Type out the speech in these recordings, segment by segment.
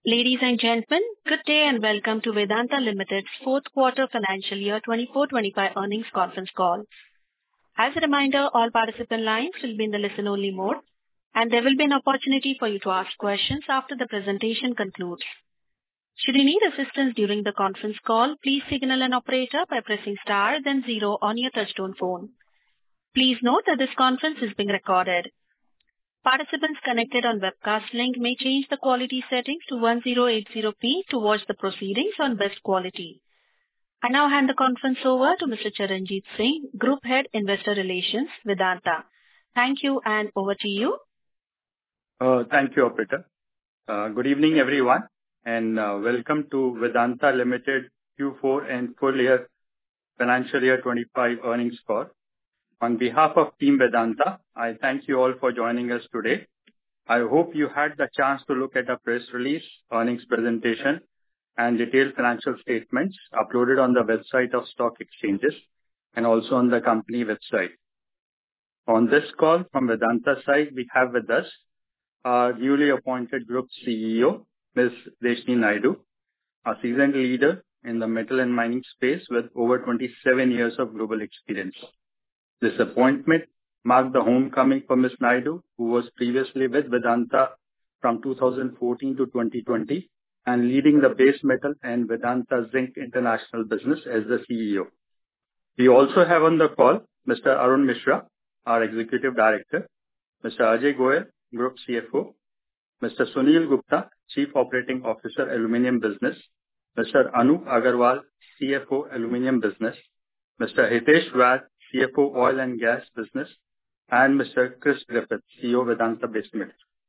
Ladies and gentlemen, good day and welcome to Vedanta Limited's fourth quarter financial year 24-25 earnings conference call. As a reminder, all participant lines will be in the listen-only mode, and there will be an opportunity for you to ask questions after the presentation concludes. Should you need assistance during the conference call, please signal an operator by pressing star then 0 on your touchtone phone. Please note that this conference is being recorded. Participants connected on webcast link may change the quality settings to 1080p to watch the proceedings on best quality. I now hand the conference over to Mr. Charanjit Singh, Group Head Investor Relations, Vedanta. Thank you, and over to you. Thank you, Operator. Good evening, everyone, and welcome to Vedanta Limited Q4 and full year financial year 25 earnings call. On behalf of Team Vedanta, I thank you all for joining us today. I hope you had the chance to look at a press release, earnings presentation, and detailed financial statements uploaded on the website of stock exchanges and also on the company website. On this call from Vedanta side, we have with us our newly appointed Group CEO, Ms. Deshni Naidu, a seasoned leader in the metal and mining space with over 27 years of global experience. This appointment marked the homecoming for Ms. Naidu, who was previously with Vedanta from 2014 to 2020 and leading the base metal and Vedanta Zinc International business as the CEO. We also have on the call Mr. Arun Mishra, our Executive Director, Mr. Ajay Goel, Group CFO, Mr. Sunil Gupta, Chief Operating Officer, Aluminium Business, Mr. Anu Agarwal, CFO, Aluminium Business, Mr. Hitesh Vyas, CFO, Oil and Gas Business, and Mr. Chris Griffith, CEO, Vedanta Base Metal.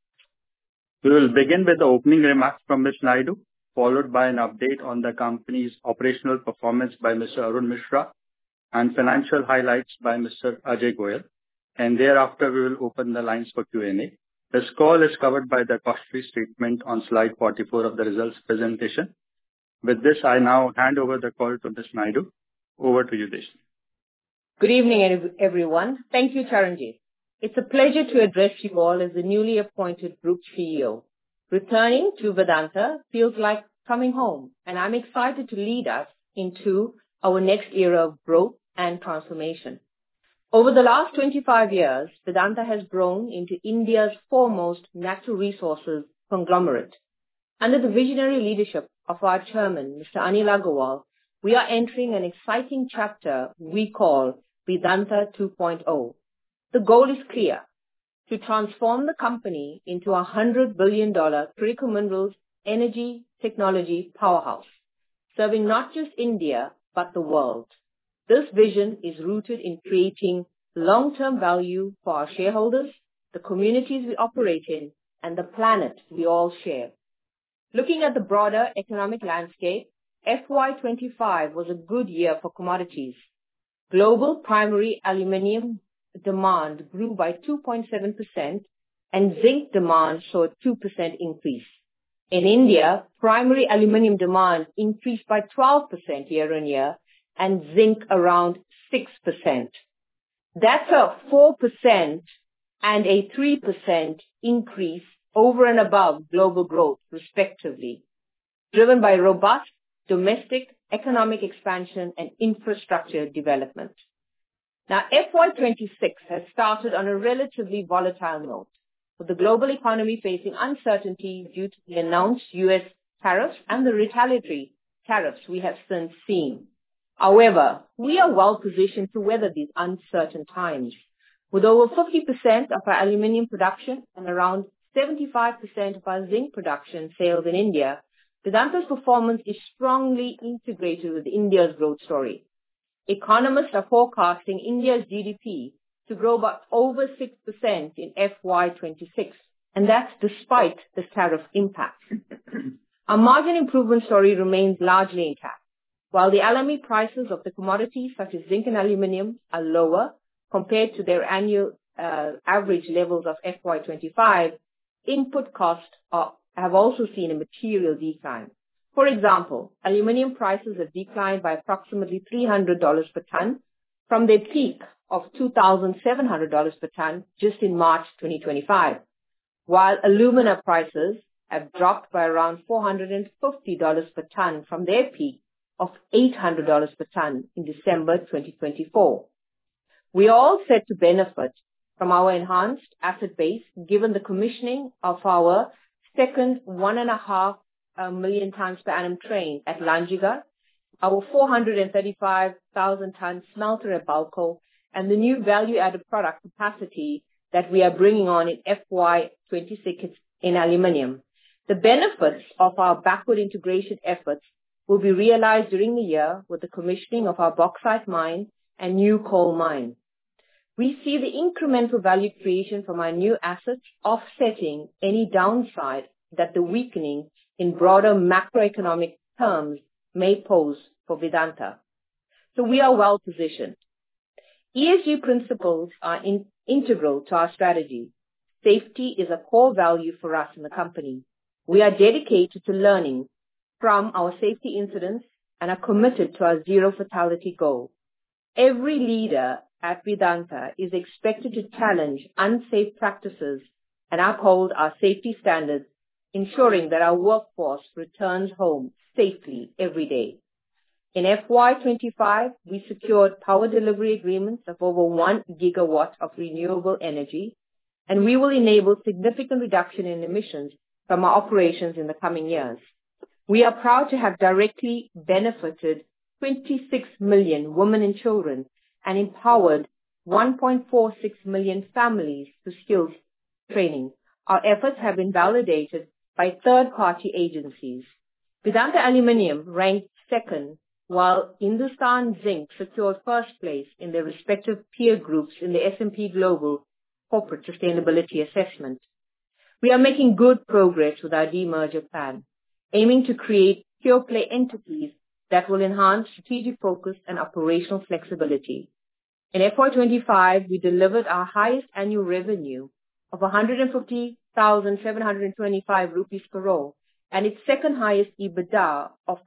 We will begin with the opening remarks from Ms. Naidu, followed by an update on the company's operational performance by Mr. Arun Mishra and financial highlights by Mr. Ajay Goel, and thereafter we will open the lines for Q&A. This call is covered by the cautionary statement on slide 44 of the results presentation. With this, I now hand over the call to Ms. Naidu. Over to you, Deshni. Good evening, everyone. Thank you, Charanjit. It's a pleasure to address you all as the newly appointed Group CEO. Returning to Vedanta feels like coming home, and I'm excited to lead us into our next era of growth and transformation. Over the last 25 years, Vedanta has grown into India's foremost natural resources conglomerate. Under the visionary leadership of our chairman, Mr. Anil Agarwal, we are entering an exciting chapter we call Vedanta 2.0. The goal is clear: to transform the company into a $100 billion critical minerals, energy, technology powerhouse, serving not just India, but the world. This vision is rooted in creating long-term value for our shareholders, the communities we operate in, and the planet we all share. Looking at the broader economic landscape, FY25 was a good year for commodities. Global primary aluminium demand grew by 2.7% and zinc demand saw a 2% increase. In India, primary aluminium demand increased by 12% year on year and zinc around 6%. That's a 4% and a 3% increase over and above global growth, respectively, driven by robust domestic economic expansion and infrastructure development. Now, FY26 has started on a relatively volatile note, with the global economy facing uncertainty due to the announced U.S. tariffs and the retaliatory tariffs we have since seen. However, we are well positioned to weather these uncertain times. With over 50% of our aluminium production and around 75% of our zinc production sales in India, Vedanta's performance is strongly integrated with India's growth story. Economists are forecasting India's GDP to grow by over 6% in FY26, and that's despite the tariff impact. Our margin improvement story remains largely intact. While the LME prices of the commodities such as zinc and aluminium are lower compared to their annual average levels of FY25, input costs have also seen a material decline. For example, aluminium prices have declined by approximately $300 per ton from their peak of $2,700 per ton just in March 2025, while alumina prices have dropped by around $450 per ton from their peak of $800 per ton in December 2024. We are all set to benefit from our enhanced asset base given the commissioning of our second 1.5 million tons per annum train at Lanjigarh, our 435,000 ton smelter at Balco, and the new value-added product capacity that we are bringing on in FY26 in aluminium. The benefits of our backward integration efforts will be realized during the year with the commissioning of our bauxite mine and new coal mine. We see the incremental value creation from our new assets offsetting any downside that the weakening in broader macroeconomic terms may pose for Vedanta. So we are well positioned. ESG principles are integral to our strategy. Safety is a core value for us in the company. We are dedicated to learning from our safety incidents and are committed to our zero fatality goal. Every leader at Vedanta is expected to challenge unsafe practices and uphold our safety standards, ensuring that our workforce returns home safely every day. In FY25, we secured power delivery agreements of over 1 gigawatt of renewable energy, and we will enable significant reduction in emissions from our operations in the coming years. We are proud to have directly benefited 26 million women and children and empowered 1.46 million families through skills training. Our efforts have been validated by third-party agencies. Vedanta Aluminium ranked second, while Hindustan Zinc secured first place in their respective peer groups in the S&P Global Corporate Sustainability Assessment. We are making good progress with our demerger plan, aiming to create pure-play entities that will enhance strategic focus and operational flexibility. In FY25, we delivered our highest annual revenue of 150,725 rupees crore and its second highest EBITDA of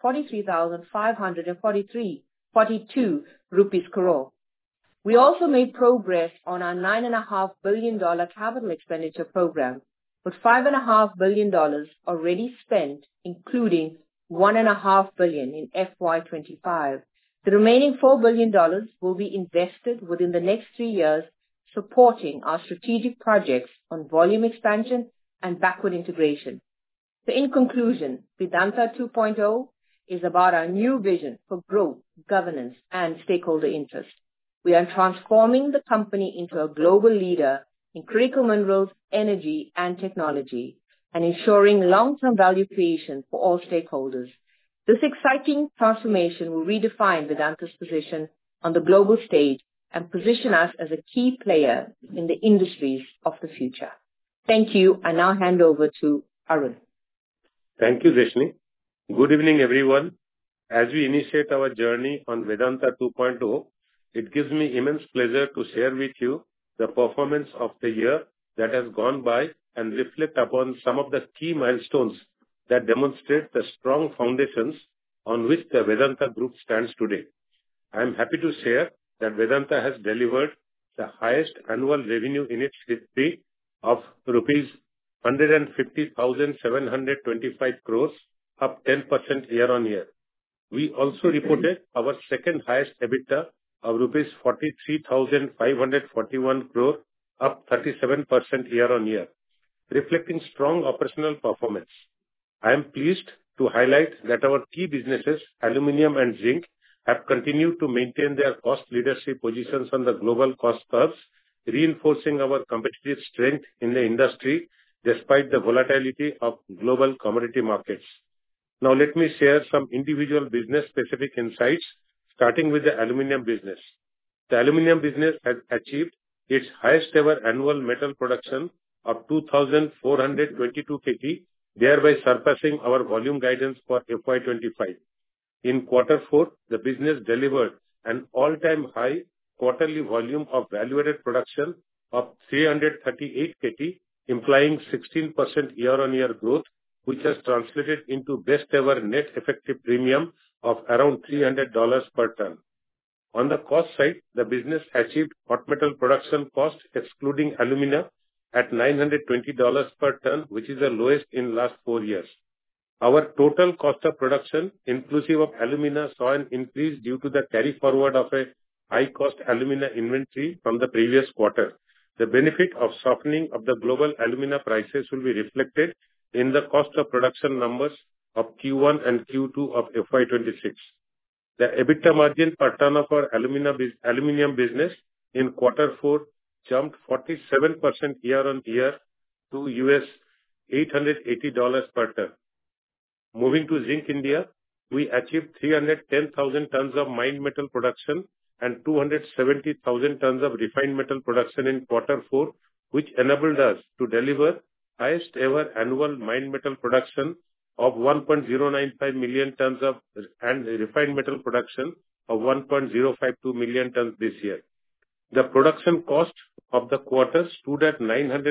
43,542 rupees crore. We also made progress on our $9.5 billion capital expenditure program, with $5.5 billion already spent, including $1.5 billion in FY25. The remaining $4 billion will be invested within the next 3 years, supporting our strategic projects on volume expansion and backward integration. So in conclusion, Vedanta 2.0 is about our new vision for growth, governance, and stakeholder interest. We are transforming the company into a global leader in critical minerals, energy, and technology, and ensuring long-term value creation for all stakeholders. This exciting transformation will redefine Vedanta's position on the global stage and position us as a key player in the industries of the future. Thank you. I now hand over to Arun. Thank you, Deshni. Good evening, everyone. As we initiate our journey on Vedanta 2.0, it gives me immense pleasure to share with you the performance of the year that has gone by and reflect upon some of the key milestones that demonstrate the strong foundations on which the Vedanta Group stands today. I am happy to share that Vedanta has delivered the highest annual revenue in its history of rupees 150,725 crores, up 10% year-on-year. We also reported our second highest EBITDA of rupees 43,541 crore, up 37% year-on-year, reflecting strong operational performance. I am pleased to highlight that our key businesses, aluminium and zinc, have continued to maintain their cost leadership positions on the global cost curves, reinforcing our competitive strength in the industry despite the volatility of global commodity markets. Now let me share some individual business-specific insights, starting with the aluminium business. The aluminium business has achieved its highest ever annual metal production of 2,422 kt, thereby surpassing our volume guidance for FY25. In Q4, the business delivered an all-time high quarterly volume of value-added production of 338 kt, implying 16% year-on-year growth, which has translated into best ever net effective premium of around $300 per ton. On the cost side, the business achieved hot metal production cost, excluding alumina, at $920 per ton, which is the lowest in last 4 years. Our total cost of production, inclusive of alumina, saw an increase due to the carry forward of a high-cost alumina inventory from the previous quarter. The benefit of softening of the global alumina prices will be reflected in the cost of production numbers of Q1 and Q2 of FY26. The EBITDA margin per ton of our aluminum business in Q4 jumped 47% year-on-year to $880 per ton. Moving to Zinc India, we achieved 310,000 tons of mined metal production and 270,000 tons of refined metal production in Q4, which enabled us to deliver highest ever annual mined metal production of 1.095 million tons and refined metal production of 1.052 million tons this year. The production cost of the quarter stood at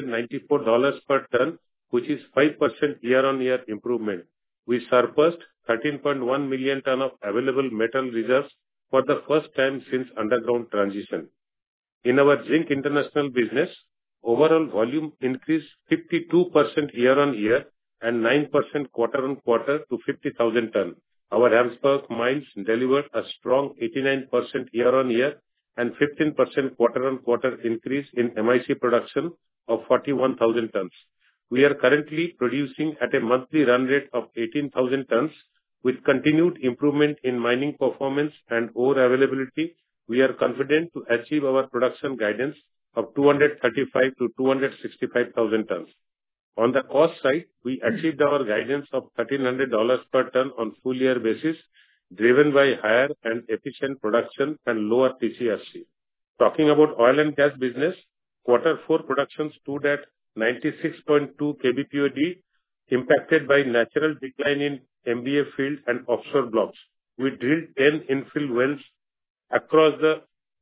$994 per ton, which is 5% year-on-year improvement. We surpassed 13.1 million ton of available metal reserves for the first time since underground transition. In our Zinc International business, overall volume increased 52% year-on-year and 9% quarter-on-quarter to 50,000 ton. Our Ramsberg mines delivered a strong 89% year-on-year and 15% quarter-on-quarter increase in MIC production of 41,000 tons. We are currently producing at a monthly run rate of 18,000 tons. With continued improvement in mining performance and ore availability, we are confident to achieve our production guidance of 235 to 265,000 tons. On the cost side, we achieved our guidance of $1,300 per ton on full year basis, driven by higher and efficient production and lower TCRC. Talking about oil and gas business, Q4 production stood at 96.2 kbpd, impacted by natural decline in MBA field and offshore blocks. We drilled 10 infill wells across the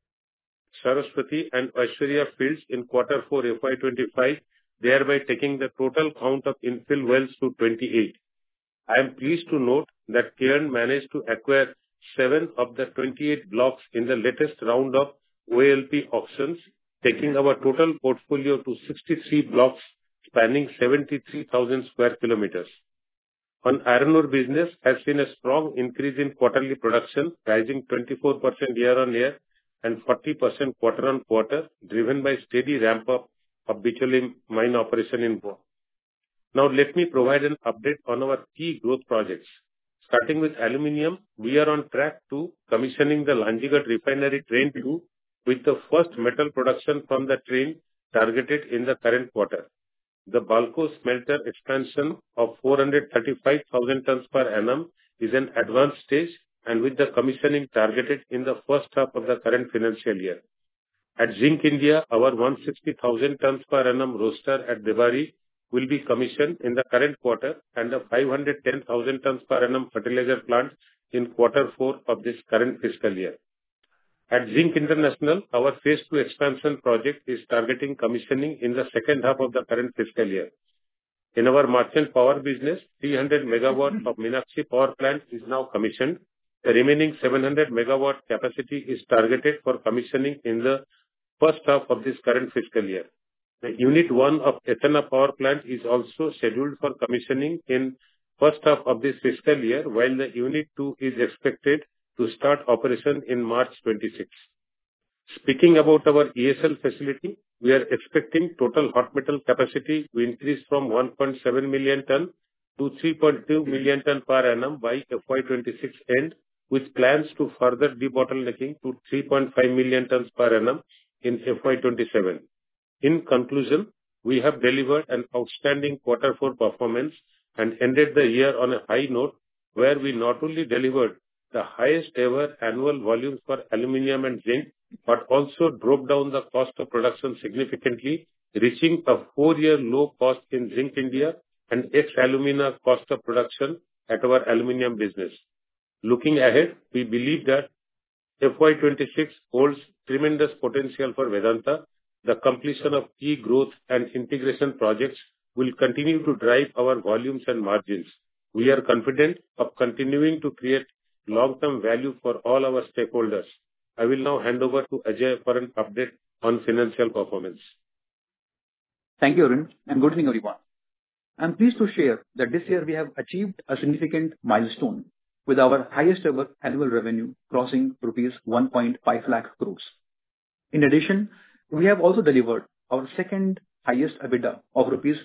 Saraswati and Aishwarya fields in Q4 FY25, thereby taking the total count of infill wells to 28. I am pleased to note that Cairn managed to acquire 7 of the 28 blocks in the latest round of OALP auctions, taking our total portfolio to 63 blocks spanning 73,000 square kilometers. On iron ore business has seen a strong increase in quarterly production, rising 24% year-on-year and 40% quarter-on-quarter, driven by steady ramp-up of bitumen mine operation in Goa. Now let me provide an update on our key growth projects. Starting with aluminium, we are on track to commissioning the Lanjigarh Refinery Train 2 with the first metal production from the train targeted in the current quarter. The Balco smelter expansion of 435,000 tons per annum is an advanced stage and with the commissioning targeted in the first half of the current financial year. At Zinc India, our 160,000 tons per annum roaster at Debari will be commissioned in the current quarter and a 510,000 tons per annum fertilizer plant in Q4 of this current fiscal year. At Zinc International, our phase 2 expansion project is targeting commissioning in the second half of the current fiscal year. In our merchant power business, 300 megawatt of Meenakshi power plant is now commissioned. The remaining 700 megawatt capacity is targeted for commissioning in the first half of this current fiscal year. The Unit 1 of Ethana power plant is also scheduled for commissioning in first half of this fiscal year, while the Unit 2 is expected to start operation in March 26. Speaking about our ESL facility, we are expecting total hot metal capacity to increase from 1.7 million ton to 3.2 million ton per annum by FY26 end, with plans to further debottlenecking to 3.5 million tons per annum in FY27. In conclusion, we have delivered an outstanding Q4 performance and ended the year on a high note, where we not only delivered the highest ever annual volumes for aluminium and zinc, but also drove down the cost of production significantly, reaching a 4-year low cost in Zinc India and ex-alumina cost of production at our aluminium business. Looking ahead, we believe that FY26 holds tremendous potential for Vedanta. The completion of key growth and integration projects will continue to drive our volumes and margins. We are confident of continuing to create long-term value for all our stakeholders. I will now hand over to Ajay for an update on financial performance. Thank you, Arun, and good evening, everyone. I'm pleased to share that this year we have achieved a significant milestone with our highest ever annual revenue crossing rupees 1.5 lakh crores. In addition, we have also delivered our second highest EBITDA of rupees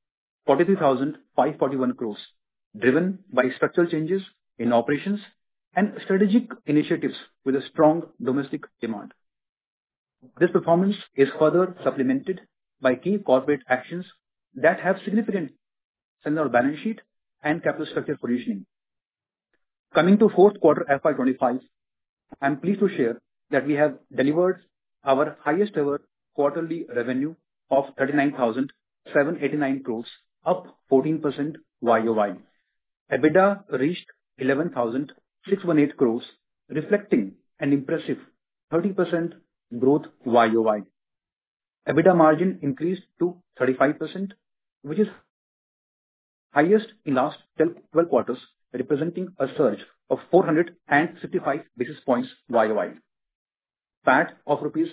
43,541 crores, driven by structural changes in operations and strategic initiatives with a strong domestic demand. This performance is further supplemented by key corporate actions that have significant strengthened our balance sheet and capital structure positioning. Coming to fourth quarter FY25, I am pleased to share that we have delivered our highest ever quarterly revenue of 39,789 crores, up 14% YOY. EBITDA reached 11,618 crores, reflecting an impressive 30% growth YOY. EBITDA margin increased to 35%, which is highest in last 12 quarters, representing a surge of 455 basis points YOY. PAT of rupees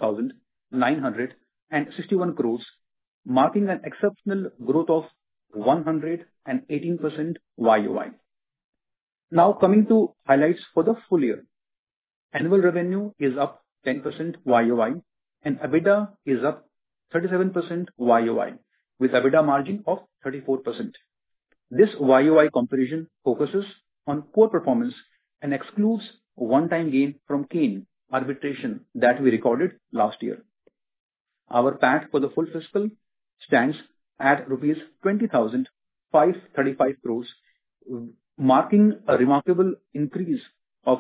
4,961 crores, marking an exceptional growth of 118% YOY. Now coming to highlights for the full year. Annual revenue is up 10% YOY and EBITDA is up 37% YOY with EBITDA margin of 34%. This YOY comparison focuses on core performance and excludes one-time gain from Cain arbitration that we recorded last year. Our PAT for the full fiscal stands at rupees 20,535 crores, marking a remarkable increase of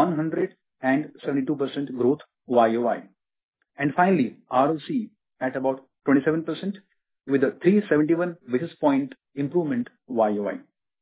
172% growth YOY. And finally, ROC at about 27% with a 371 basis point improvement YOY.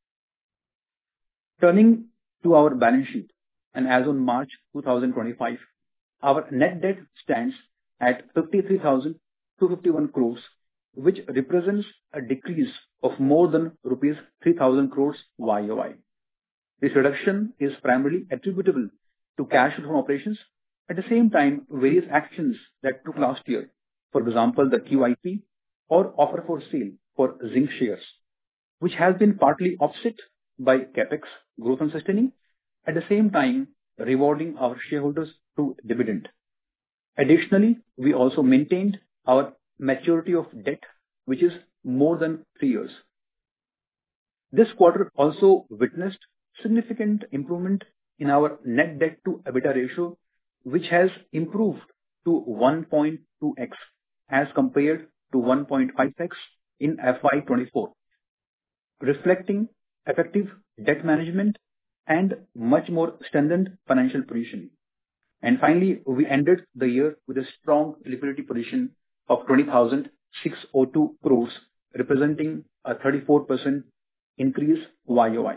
Turning to our balance sheet, and as on March 2025, our net debt stands at 53,251 crores, which represents a decrease of more than rupees 3,000 crores YOY. This reduction is primarily attributable to cash from operations. At the same time, various actions that took last year, for example, the QIP or offer for sale for Zinc shares, which has been partly offset by CapEx growth and sustaining, at the same time rewarding our shareholders through dividend. Additionally, we also maintained our maturity of debt, which is more than 3 years. This quarter also witnessed significant improvement in our net debt to EBITDA ratio, which has improved to 1.2x as compared to 1.5x in FY24, reflecting effective debt management and much more strengthened financial position. And finally, we ended the year with a strong liquidity position of 20,602 crores, representing a 34% increase YOY.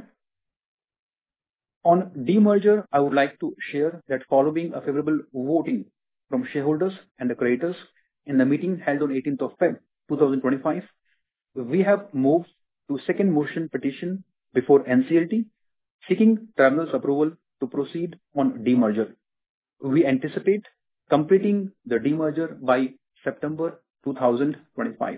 On demerger, I would like to share that following a favorable voting from shareholders and the creditors in the meeting held on 18th of February 2025, we have moved to second motion petition before NCLT, seeking tribunal's approval to proceed on demerger. We anticipate completing the demerger by September 2025.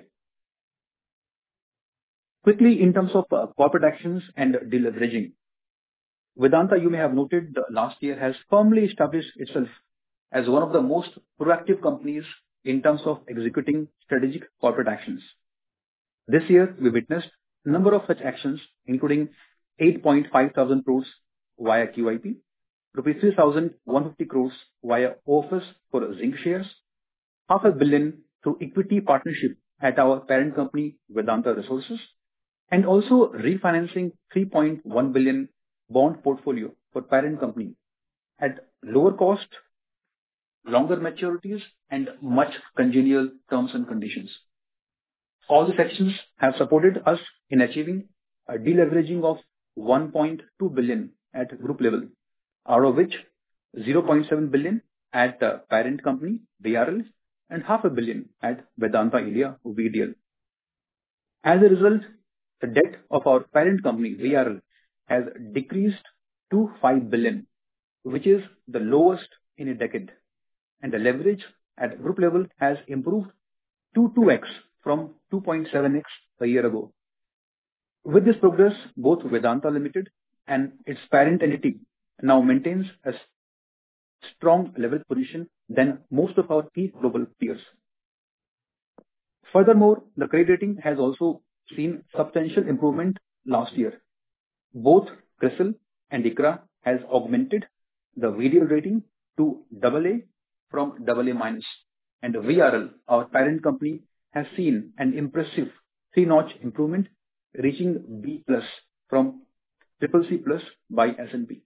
Quickly, in terms of corporate actions and deleveraging, Vedanta, you may have noted, last year has firmly established itself as one of the most proactive companies in terms of executing strategic corporate actions. This year, we witnessed a number of such actions, including 8.5 thousand crores via QIP, rupees 3,150 crores via offers for Zinc shares, $500 million through equity partnership at our parent company, Vedanta Resources, and also refinancing 3.1 billion bond portfolio for parent company at lower cost, longer maturities, and much congenial terms and conditions. All these actions have supported us in achieving a deleveraging of 1.2 billion at group level, out of which 0.7 billion at the parent company, VRL, and $500 million at Vedanta India, VDL. As a result, the debt of our parent company, VRL, has decreased to 5 billion, which is the lowest in a decade, and the leverage at group level has improved to 2x from 2.7x a year ago. With this progress, both Vedanta Limited and its parent entity now maintains a strong level position than most of our key global peers. Furthermore, the credit rating has also seen substantial improvement last year. Both CRISIL and ICRA has augmented the VDL rating to AA from AA-, and VRL, our parent company, has seen an impressive 3-notch improvement, reaching B+ from CCC+ by S&P.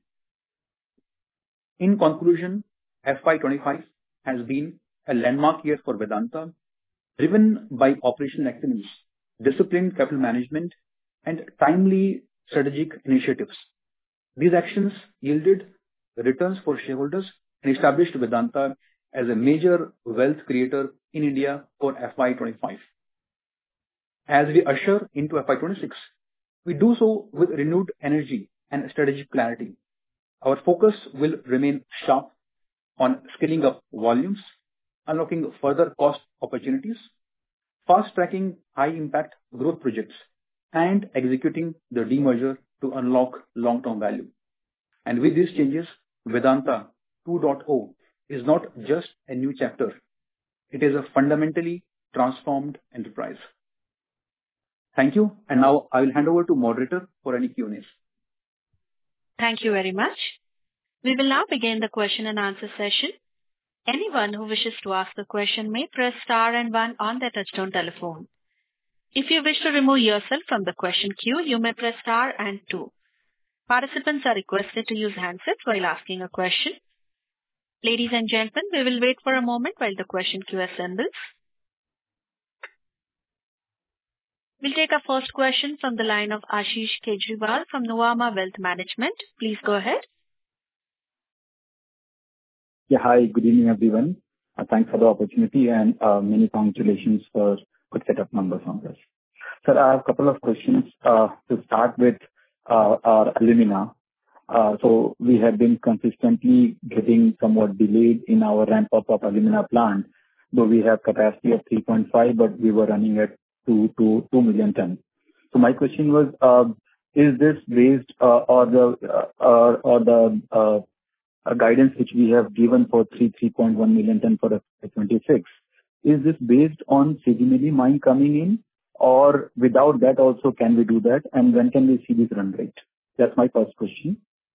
In conclusion, FY25 has been a landmark year for Vedanta, driven by operational excellence, disciplined capital management, and timely strategic initiatives. These actions yielded returns for shareholders and established Vedanta as a major wealth creator in India for FY25. As we usher into FY26, we do so with renewed energy and strategic clarity. Our focus will remain sharp on scaling up volumes, unlocking further cost opportunities, fast-tracking high-impact growth projects, and executing the demerger to unlock long-term value. And with these changes, Vedanta 2.0 is not just a new chapter. It is a fundamentally transformed enterprise. Thank you, and now I will hand over to moderator for any Q&As. Thank you very much. We will now begin the question and answer session. Anyone who wishes to ask a question may press star and 1 on their touchtone telephone. If you wish to remove yourself from the question queue, you may press star and 2. Participants are requested to use handsets while asking a question. Ladies and gentlemen, we will wait for a moment while the question queue assembles. We'll take our first question from the line of Ashish Kejriwal from Nuvama Wealth Management. Please go ahead. Yeah, hi, good evening, everyone. Thanks for the opportunity and many congratulations for good set of numbers on this. Sir, I have a couple of questions to start with our alumina. So we have been consistently getting somewhat delayed in our ramp up of alumina plant, though we have capacity of 3.5, but we were running at 2 million tons. So my question was, is this based on the guidance which we have given for 3.1 million ton for FY26? Is this based on Sigimilli mine coming in, or without that also can we do that? And when can we see this run rate? That's my first question.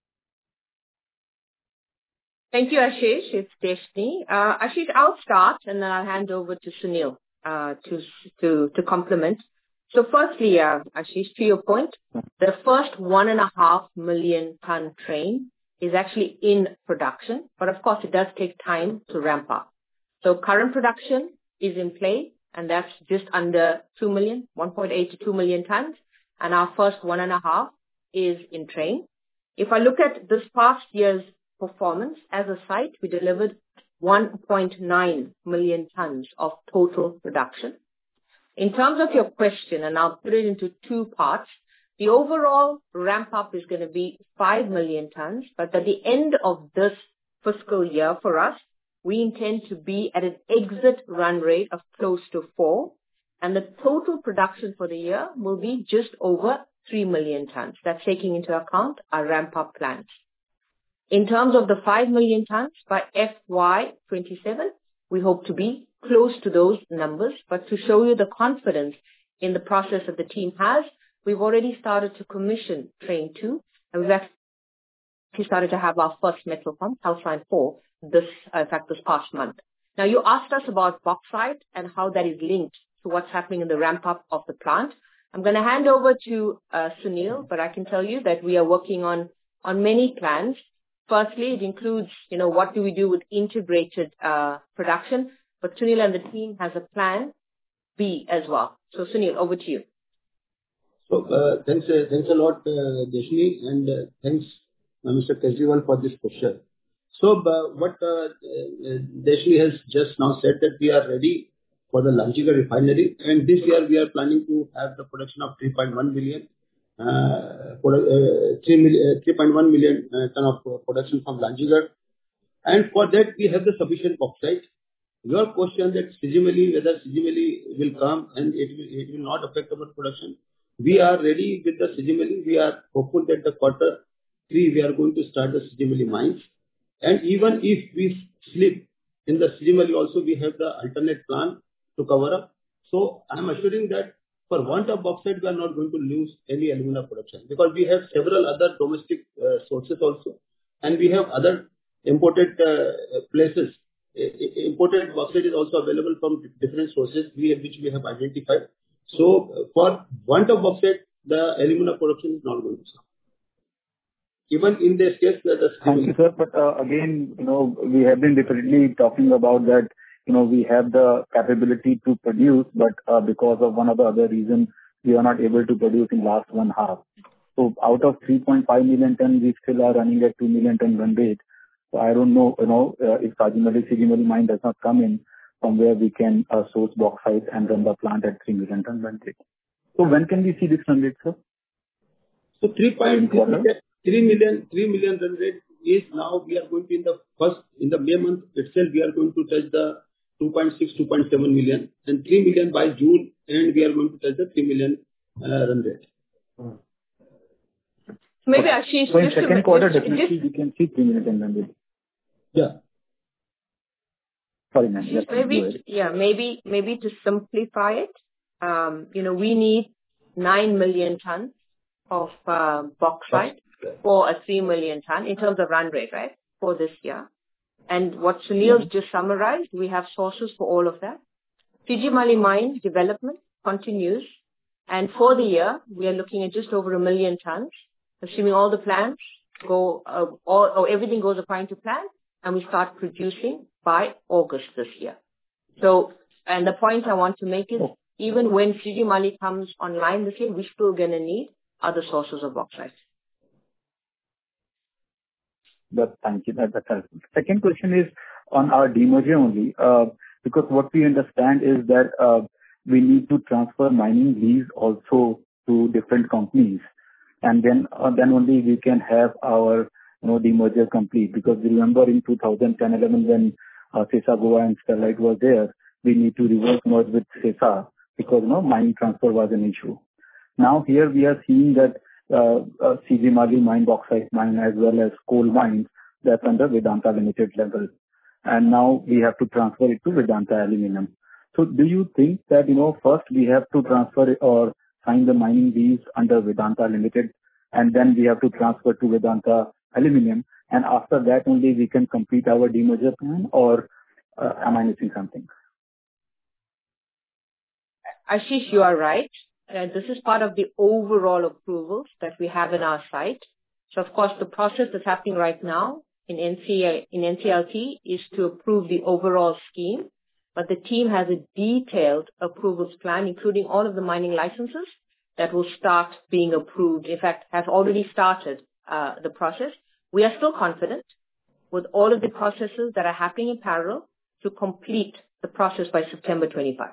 Thank you, Ashish. It's Deshni. Ashish, I'll start and then I'll hand over to Sunil to complement. So firstly, Ashish, to your point, the first 1.5 million ton train is actually in production, but of course it does take time to ramp up. So current production is in play, and that's just under 2 million, 1.8 to 2 million tons, and our first 1.5 is in train. If I look at this past year's performance as a site, we delivered 1.9 million tons of total production. In terms of your question, and I'll put it into 2 parts, the overall ramp up is going to be 5 million tons, but at the end of this fiscal year for us, we intend to be at an exit run rate of close to 4, and the total production for the year will be just over 3 million tons. That's taking into account our ramp up plans. In terms of the 5 million tons by FY27, we hope to be close to those numbers, but to show you the confidence in the process that the team has, we've already started to commission train 2, and we've actually started to have our first metal pump, calcine 4, this past month. Now, you asked us about bauxite and how that is linked to what's happening in the ramp up of the plant. I'm going to hand over to Sunil, but I can tell you that we are working on many plans. Firstly, it includes, what do we do with integrated production, but Sunil and the team has a plan B as well. So Sunil, over to you. So thanks a lot, Deshni, and thanks, Mr. Kejriwal, for this question. So what Deshni has just now said, that we are ready for the Lanjigarh refinery, and this year we are planning to have the production of 3.1 million, 3.1 million ton of production from Lanjigarh, and for that we have the sufficient bauxite. your question that seasonally, whether seasonally will come and it will not affect our production. We are ready with the seasonally. We are hopeful that the quarter 3 we are going to start the seasonally mines. And even if we slip in the seasonally also, we have the alternate plan to cover up. So I am assuring that for want of bauxite, we are not going to lose any alumina production because we have several other domestic sources also, and we have other imported places. Imported bauxite is also available from different sources which we have identified. So for want of bauxite, the alumina production is not going to suffer. Even in this case, Thank you, sir. But again, we have been repeatedly talking about that. We have the capability to produce, but because of one or the other reason, we are not able to produce in last one half. So out of 3.5 million ton, we still are running at 2 million ton run rate. So I don't know, if Sijimali mine does not come in, from where we can source bauxite and run the plant at 3 million ton run rate. So when can we see this run rate, sir? So 3 million run rate is now we are going to in the May month itself, we are going to touch the 2.6, 2.7 million and 3 million by June, and we are going to touch the 3 million run rate. Maybe Ashish, so in second quarter, definitely we can see 3 million run rate. Yeah. Sorry, ma'am. Maybe to simplify it, we need 9 million tons of bauxite for a 3 million ton in terms of run rate, right, for this year. And what Sunil's just summarized, we have sources for all of that. Sijimali mine development continues, and for the year, we are looking at just over 1 million tons, assuming all the plans go, or everything goes according to plan, and we start producing by August this year. So, and the point I want to make is, even when Sijimali comes online this year, we're still going to need other sources of bauxite. Thank you. That's helpful. Second question is on our demerger only, because what we understand is that we need to transfer mining lease also to different companies, and then only we can have our demerger complete. Because we remember in 2010-11 when CESA Goa and Sterlite was there, we need to reverse merge with CESA because mining transfer was an issue. Now here we are seeing that Sijimali mine, bauxite mine, as well as coal mines, that's under Vedanta Limited level. And now we have to transfer it to Vedanta Aluminum. So do you think that, first we have to transfer it or sign the mining lease under Vedanta Limited, and then we have to transfer to Vedanta Aluminum, and after that only we can complete our demerger plan, or am I missing something? Ashish, you are right. This is part of the overall approvals that we have in our site. So, of course, the process that's happening right now in NCLT is to approve the overall scheme, but the team has a detailed approvals plan, including all of the mining licenses that will start being approved. In fact, have already started the process. We are still confident with all of the processes that are happening in parallel to complete the process by September 25.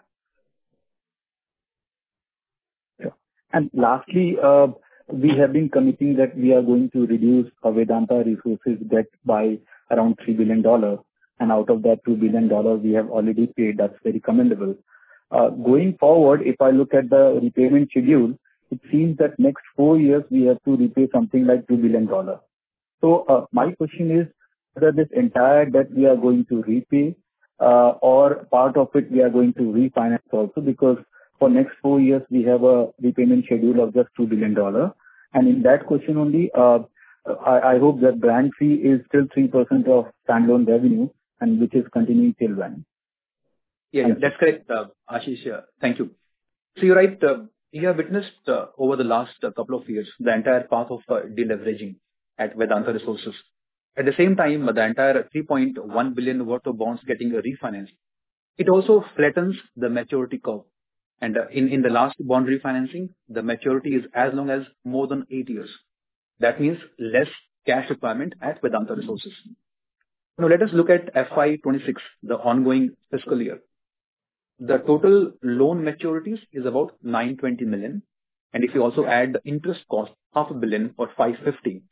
And lastly, we have been committing that we are going to reduce Vedanta Resources debt by around $3 billion. And out of that $2 billion, we have already paid. That's very commendable. Going forward, if I look at the repayment schedule, it seems that next 4 years, we have to repay something like $2 billion. So my question is whether this entire debt we are going to repay or part of it we are going to refinance also, because for next 4 years, we have a repayment schedule of just $2 billion. And in that question only, I hope that brand fee is still 3% of standalone revenue, and which is continuing till when? Yeah, that's correct, Ashish. Thank you. So you're right. We have witnessed over the last couple of years the entire path of deleveraging at Vedanta Resources. At the same time, the entire 3.1 billion worth of bonds getting refinanced. It also flattens the maturity curve. And in the last bond refinancing, the maturity is as long as more than 8 years. That means less cash requirement at Vedanta Resources. Now let us look at FY26, the ongoing fiscal year. The total loan maturities is about 920 million. And if you also add the interest cost, $500 million or 550,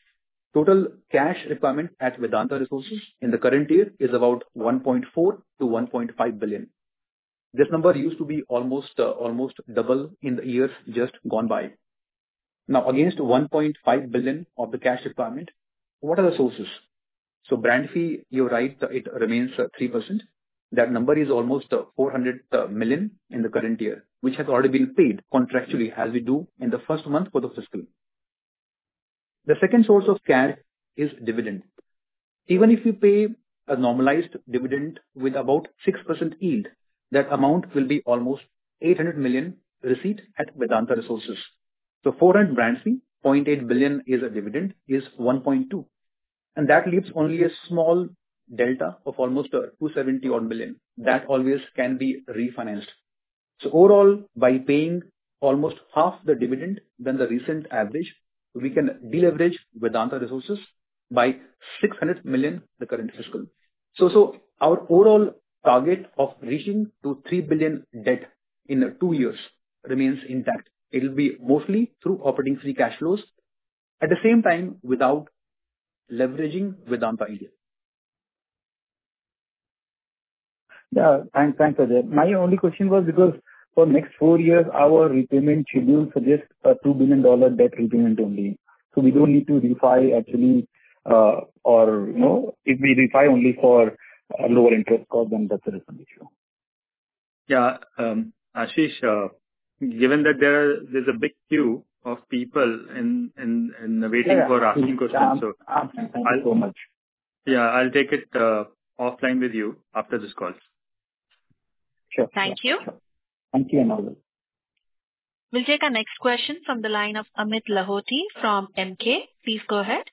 Total cash requirement at Vedanta Resources in the current year is about 1.4 to 1.5 billion. This number used to be almost double in the years just gone by. Now, against 1.5 billion of the cash requirement, what are the sources? So brand fee, you're right, it remains 3%. That number is almost 400 million in the current year, which has already been paid contractually as we do in the first month for the fiscal. The second source of cash is dividend. Even if we pay a normalized dividend with about 6% yield, that amount will be almost 800 million receipt at Vedanta Resources. So 400 brand fee, 0.8 billion is a dividend, is 1.2. And that leaves only a small delta of almost 270 odd million. That always can be refinanced. So overall, by paying almost half the dividend than the recent average, we can deleverage Vedanta Resources by 600 million the current fiscal. So our overall target of reaching to 3 billion debt in 2 years remains intact. It will be mostly through operating free cash flows, at the same time without leveraging Vedanta India. Yeah, thanks, Ajay. My only question was because for next 4 years, our repayment schedule suggests a $2 billion debt repayment only. So we don't need to refi actually, or if we refi only for a lower interest cost, then that's a different issue. Yeah, Ashish, given that there's a big queue of people in waiting for asking questions, so thank you so much. Yeah, I'll take it offline with you after this call. Sure. Thank you. Sure. Thank you, and all. We'll take our next question from the line of Amit Lahoti from MK. Please go ahead.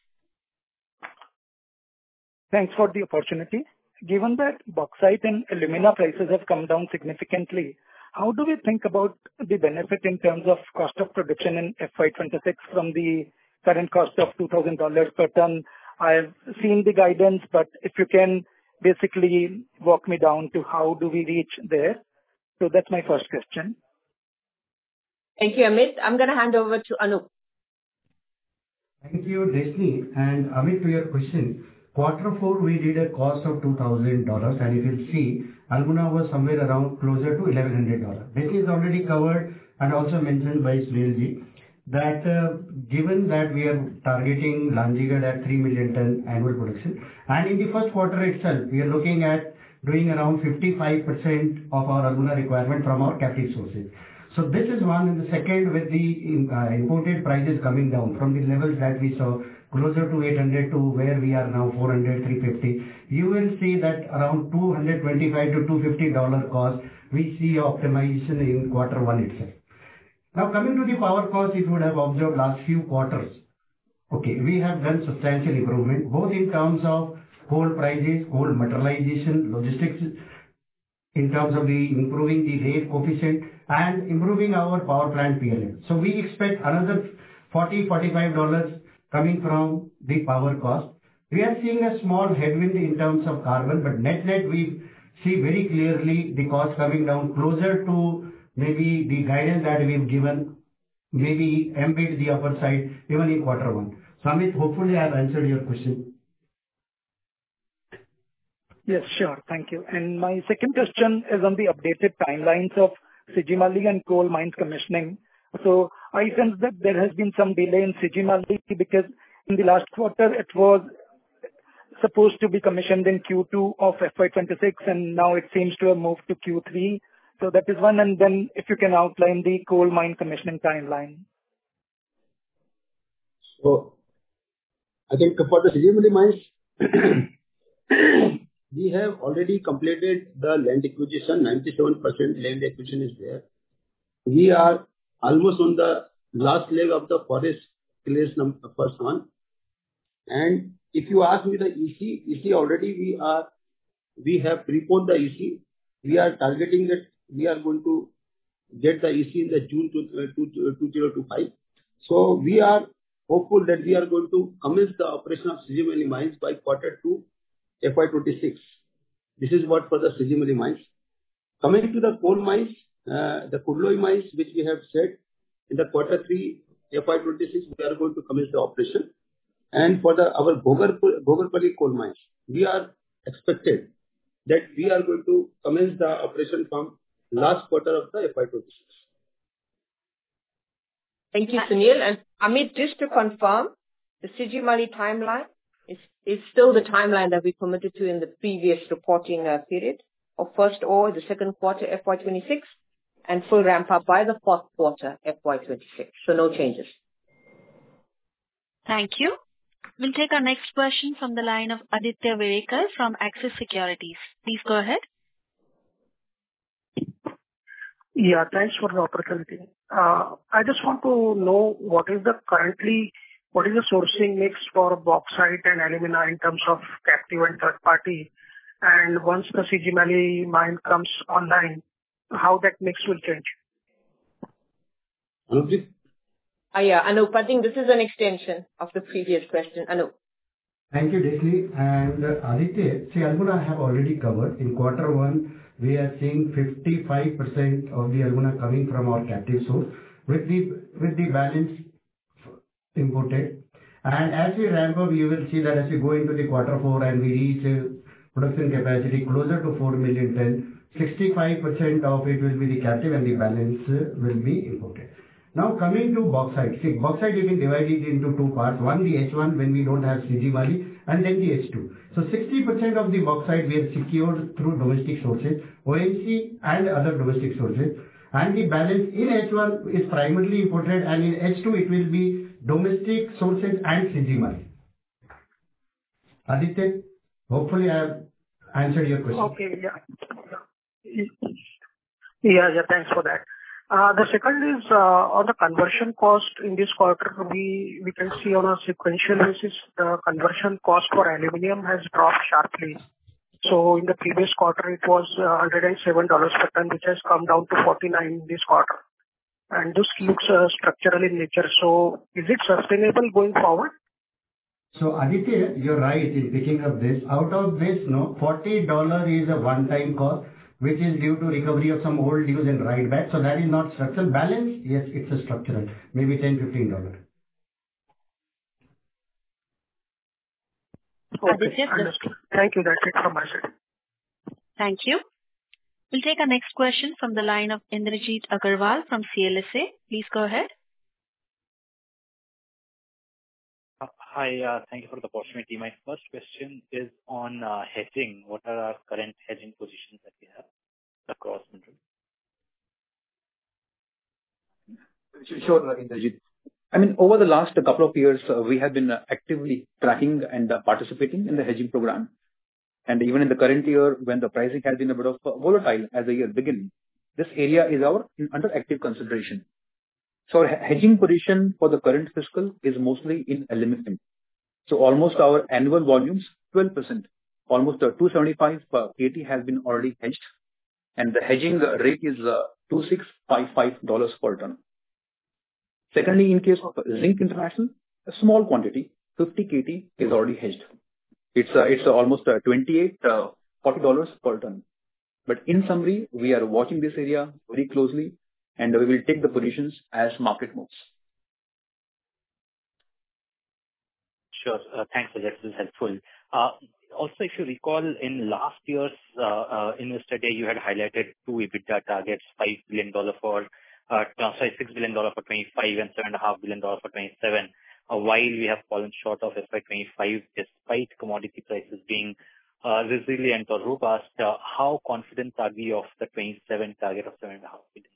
Thanks for the opportunity. Given that bauxite and alumina prices have come down significantly, how do we think about the benefit in terms of cost of production in FY26 from the current cost of $2,000 per ton? I've seen the guidance, but if you can basically walk me down to how do we reach there? So that's my first question. Thank you, Amit. I'm going to hand over to Anup. Thank you, Deshni. And Amit, to your question, Q4 we did a cost of $2,000, and if you see, alumina was somewhere around closer to $1,100. This is already covered and also mentioned by Sunilji that given that we are targeting Lanjigarh at 3 million ton annual production, and in the first quarter itself, we are looking at doing around 55% of our alumina requirement from our captive sources. So this is one, and the second with the imported prices coming down from the levels that we saw closer to 800 to where we are now 400, 350. You will see that around $225 to $250 cost, we see optimization in Q1 itself. Now coming to the power cost, if you would have observed last few quarters, okay, we have done substantial improvement both in terms of coal prices, coal materialization, logistics, in terms of the improving the rate coefficient and improving our power plant PLF. So we expect another $40-45 coming from the power cost. We are seeing a small headwind in terms of carbon, but net we see very clearly the cost coming down closer to maybe the guidance that we have given, maybe embed the upper side even in Q1. So Amit, hopefully I have answered your question. Yes, sure. Thank you. And my second question is on the updated timelines of Sijimali and coal mines commissioning. So I sense that there has been some delay in Sijimali because in the last quarter it was supposed to be commissioned in Q2 of FY26 and now it seems to have moved to Q3. So that is one. And then if you can outline the coal mine commissioning timeline. So I think for the Sijimali mines, we have already completed the land acquisition. 97% land acquisition is there. We are almost on the last leg of the forest clearance first one. And if you ask me the EC already we have preponed the EC. We are targeting that we are going to get the EC in the June 2025. So we are hopeful that we are going to commence the operation of Sijimali mines by Q2 FY26. This is what for the Sijimali mines. Coming to the coal mines, the Kudloi mines, which we have said in the Q3 FY26, we are going to commence the operation. And for our Bhogarpally coal mines, we are expected that we are going to commence the operation from last quarter of the FY26. Thank you, Sunil. And Amit, just to confirm, the Sijimali timeline is still the timeline that we committed to in the previous reporting period of first ore the second quarter FY26 and full ramp up by the fourth quarter FY26. So no changes. Thank you. We'll take our next question from the line of Aditya Virekar from Axis Securities. Please go ahead. Yeah, thanks for the opportunity. I just want to know what is the sourcing mix for bauxite and alumina in terms of captive and third party, and once the Sijimali mine comes online, how that mix will change? Anup? Yeah, Anup, I think this is an extension of the previous question. Anup. Thank you, Deshni. And Aditya, see, alumina I have already covered. In quarter one, we are seeing 55% of the alumina coming from our captive source with the balance imported. And as we ramp up, you will see that as we go into the quarter four and we reach production capacity closer to 4 million ton, 65% of it will be the captive and the balance will be imported. Now coming to bauxite. See, bauxite you can divide it into two parts. One, the H1 when we don't have Sijimali, and then the H2. So 60% of the bauxite we have secured through domestic sources, OMC and other domestic sources. And the balance in H1 is primarily imported, and in H2 it will be domestic sources and Sijimali. Aditya, hopefully I have answered your question. Okay, yeah, thanks for that. The second is on the conversion cost in this quarter, we can see on a sequential basis, the conversion cost for aluminium has dropped sharply. So in the previous quarter, it was $107 per ton, which has come down to $49 this quarter. And this looks structural in nature. So is it sustainable going forward? So Aditya, you're right in picking up this. Out of this, $40 is a one-time cost, which is due to recovery of some old dues and write back. So that is not structural. Balance, yes, it's a structural, maybe $10-15. Okay, understood. Thank you. That's it from my side. Thank you. We'll take our next question from the line of Indrajit Agarwal from CLSA. Please go ahead. Hi, thank you for the opportunity. My first question is on hedging. What are our current hedging positions that we have across minerals? Sure, Indrajit. I mean, over the last couple of years, we have been actively tracking and participating in the hedging program. And even in the current year, when the pricing has been a bit of volatile as the year began, this area is under active consideration. So our hedging position for the current fiscal is mostly in aluminum. So almost our annual volumes, 12%, almost 275 KT has been already hedged. And the hedging rate is $2,655 per ton. Secondly, in case of Zinc International, a small quantity, 50 KT is already hedged. It's almost $28, $40 per ton. But in summary, we are watching this area very closely, and we will take the positions as market moves. Sure. Thanks, Ajay. This is helpful. Also, if you recall, in last year's Investor Day, you had highlighted two EBITDA targets, $6 billion for 25 and $7.5 billion for 27. While we have fallen short of FY25, despite commodity prices being resilient or robust, how confident are we of the 27 target of $7.5 billion?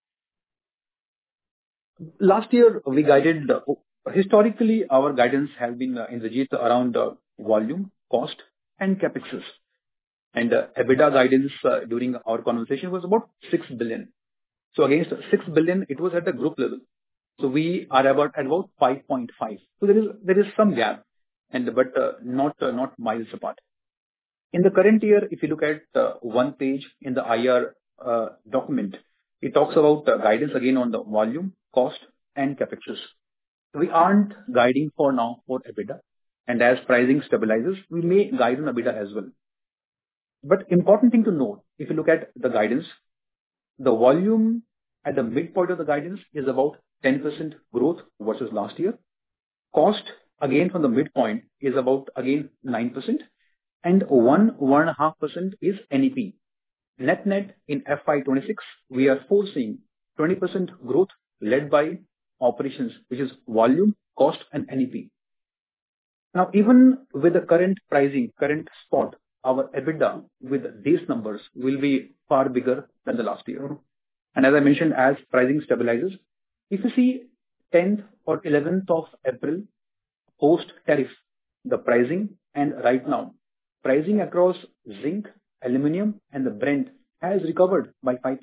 Last year, we guided, historically, our guidance has been in the Indrajit around volume, cost, and capexes. And EBITDA guidance during our conversation was about 6 billion. So against 6 billion, it was at the group level. So we are about 5.5. So there is some gap, but not miles apart. In the current year, if you look at one page in the IR document, it talks about guidance again on the volume, cost, and capexes. We aren't guiding for now for EBITDA, and as pricing stabilizes, we may guide on EBITDA as well. But important thing to note, if you look at the guidance, the volume at the midpoint of the guidance is about 10% growth versus last year. Cost again from the midpoint, is about again 9%, and 1.5% is NEP. Net in FY26, we are foreseeing 20% growth led by operations, which is volume, cost, and NEP. Now, even with the current pricing, current spot, our EBITDA with these numbers will be far bigger than the last year. And as I mentioned, as pricing stabilizes, if you see 10th or 11th of April, post-tariff, the pricing, and right now, pricing across zinc, aluminum, and the Brent has recovered by 5%.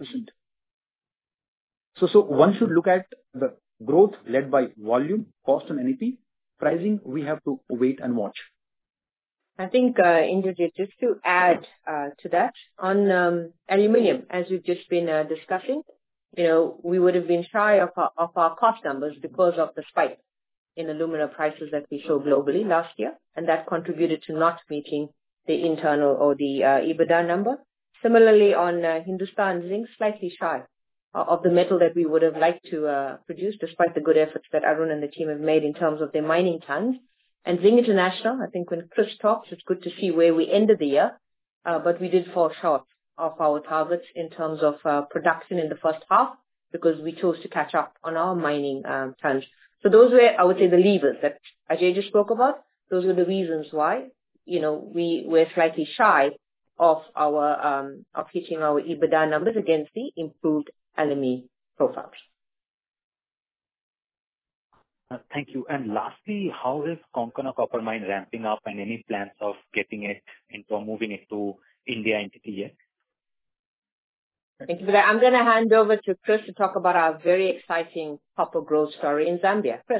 So one should look at the growth led by volume, cost, and NEP. Pricing, we have to wait and watch. I think, Indrajit, just to add to that, on aluminium, as we've just been discussing, we would have been shy of our cost numbers because of the spike in alumina prices that we saw globally last year, and that contributed to not meeting the internal or the EBITDA number. Similarly, on Hindustan Zinc, slightly shy of the metal that we would have liked to produce, despite the good efforts that Arun and the team have made in terms of their mining tons. And Zinc International, I think when Chris talks, it's good to see where we ended the year, but we did fall short of our targets in terms of production in the first half because we chose to catch up on our mining tons. So those were, I would say, the levers that Ajay just spoke about. Those were the reasons why, we were slightly shy of hitting our EBITDA numbers against the improved LME profiles. Thank you. And lastly, how is Konkona Copper Mine ramping up, and any plans of getting it into moving it to India entity yet? Thank you for that. I'm going to hand over to Chris to talk about our very exciting copper growth story in Zambia. Chris.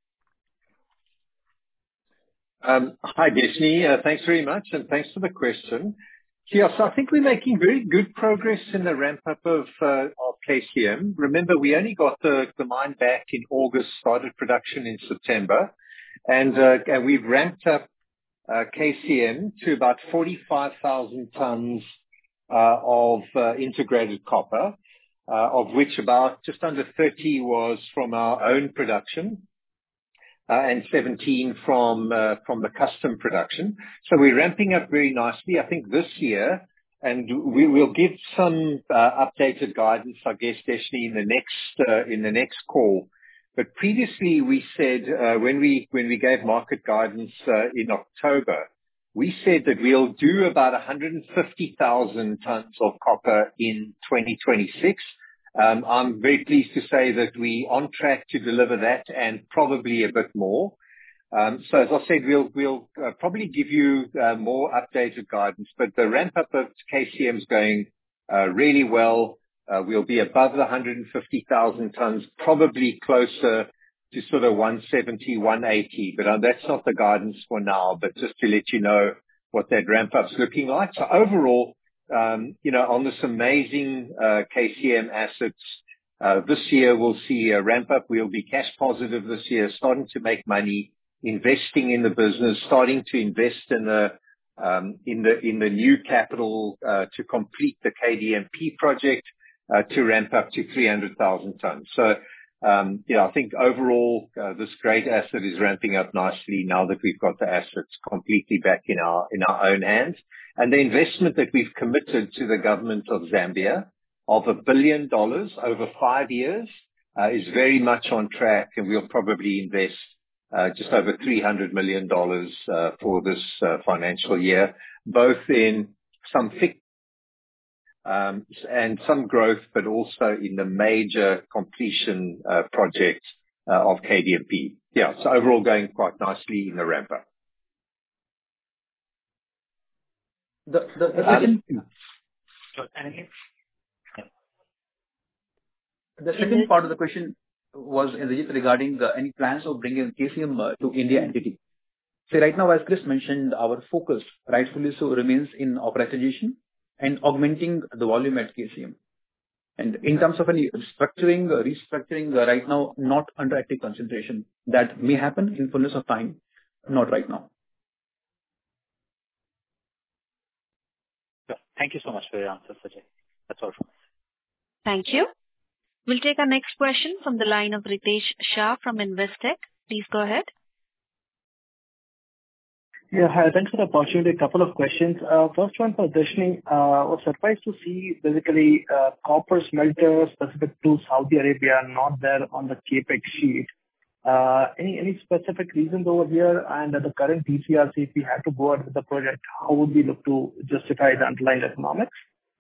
Hi, Deshni. Thanks very much, and thanks for the question. Yeah, so I think we're making very good progress in the ramp-up of KCM. Remember, we only got the mine back in August, started production in September, and we've ramped up KCM to about 45,000 tons of integrated copper, of which about just under 30 was from our own production, and 17 from the custom production. So we're ramping up very nicely, I think, this year, and we will give some updated guidance, I guess, Deshni, in the next call. But previously, we said when we gave market guidance in October, we said that we'll do about 150,000 tons of copper in 2026. I'm very pleased to say that we're on track to deliver that and probably a bit more. So as I said, we'll probably give you more updated guidance, but the ramp-up of KCM is going really well. We'll be above the 150,000 tons, probably closer to sort of 170, 180, but that's not the guidance for now, but just to let you know what that ramp-up's looking like. So overall, on this amazing KCM assets, this year we'll see a ramp-up. We'll be cash positive this year, starting to make money, investing in the business, starting to invest in the new capital to complete the KDMP project to ramp up to 300,000 tons. So, I think overall this great asset is ramping up nicely now that we've got the assets completely back in our own hands. And the investment that we've committed to the government of Zambia of $1 billion over 5 years is very much on track, and we'll probably invest just over $300 million for this financial year, both in some fixed and some growth, but also in the major completion project of KDMP. Yeah, so overall going quite nicely in the ramp-up. The second part of the question was regarding any plans of bringing KCM to India entity. So right now, as Chris mentioned, our focus, rightfully so, remains in operationalization and augmenting the volume at KCM. And in terms of any restructuring, right now, not under active concentration. That may happen in fullness of time, not right now. Thank you so much for your answers, Ajay. That's all from us. Thank you. We'll take our next question from the line of Ritesh Shah from Investec. Please go ahead. Yeah, hi. Thanks for the opportunity. A couple of questions. First one for Darshni. Was surprised to see basically copper smelter specific to Saudi Arabia not there on the capex sheet. Any specific reasons over here? And at the current TCRC, if we had to go ahead with the project, how would we look to justify the underlying economics?